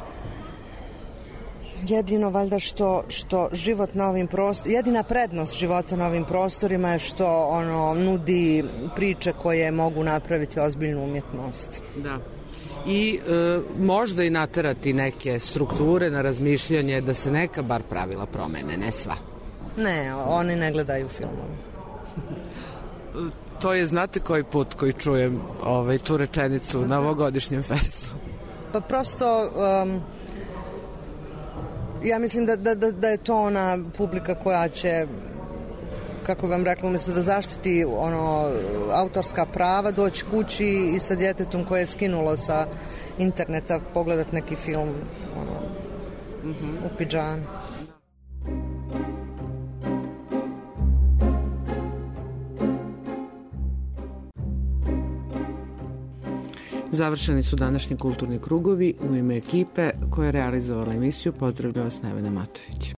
Jedino valjda što, što život na ovim prostorima, jedina prednost života na ovim prostorima je što ono nudi priče koje mogu napraviti ozbiljnu umjetnost. Da. I e, možda i naterati neke strukture na razmišljanje da se neka bar pravila promene, ne sva. Ne, oni ne gledaju filmove. To je, znate koji put koji čujem ovaj, tu rečenicu na ovogodišnjem festu? Pa prosto um, ja mislim da, da, da, da je to ona publika koja će, kako vam rekla, umjesto da zaštiti ono autorska prava, doći kući i sa djetetom koje je skinulo sa interneta pogledat neki film ono, mm-hmm. u pidžami. Završeni su današnji kulturni krugovi. U ime ekipe koja je realizovala emisiju pozdravlja vas Nevena Matović.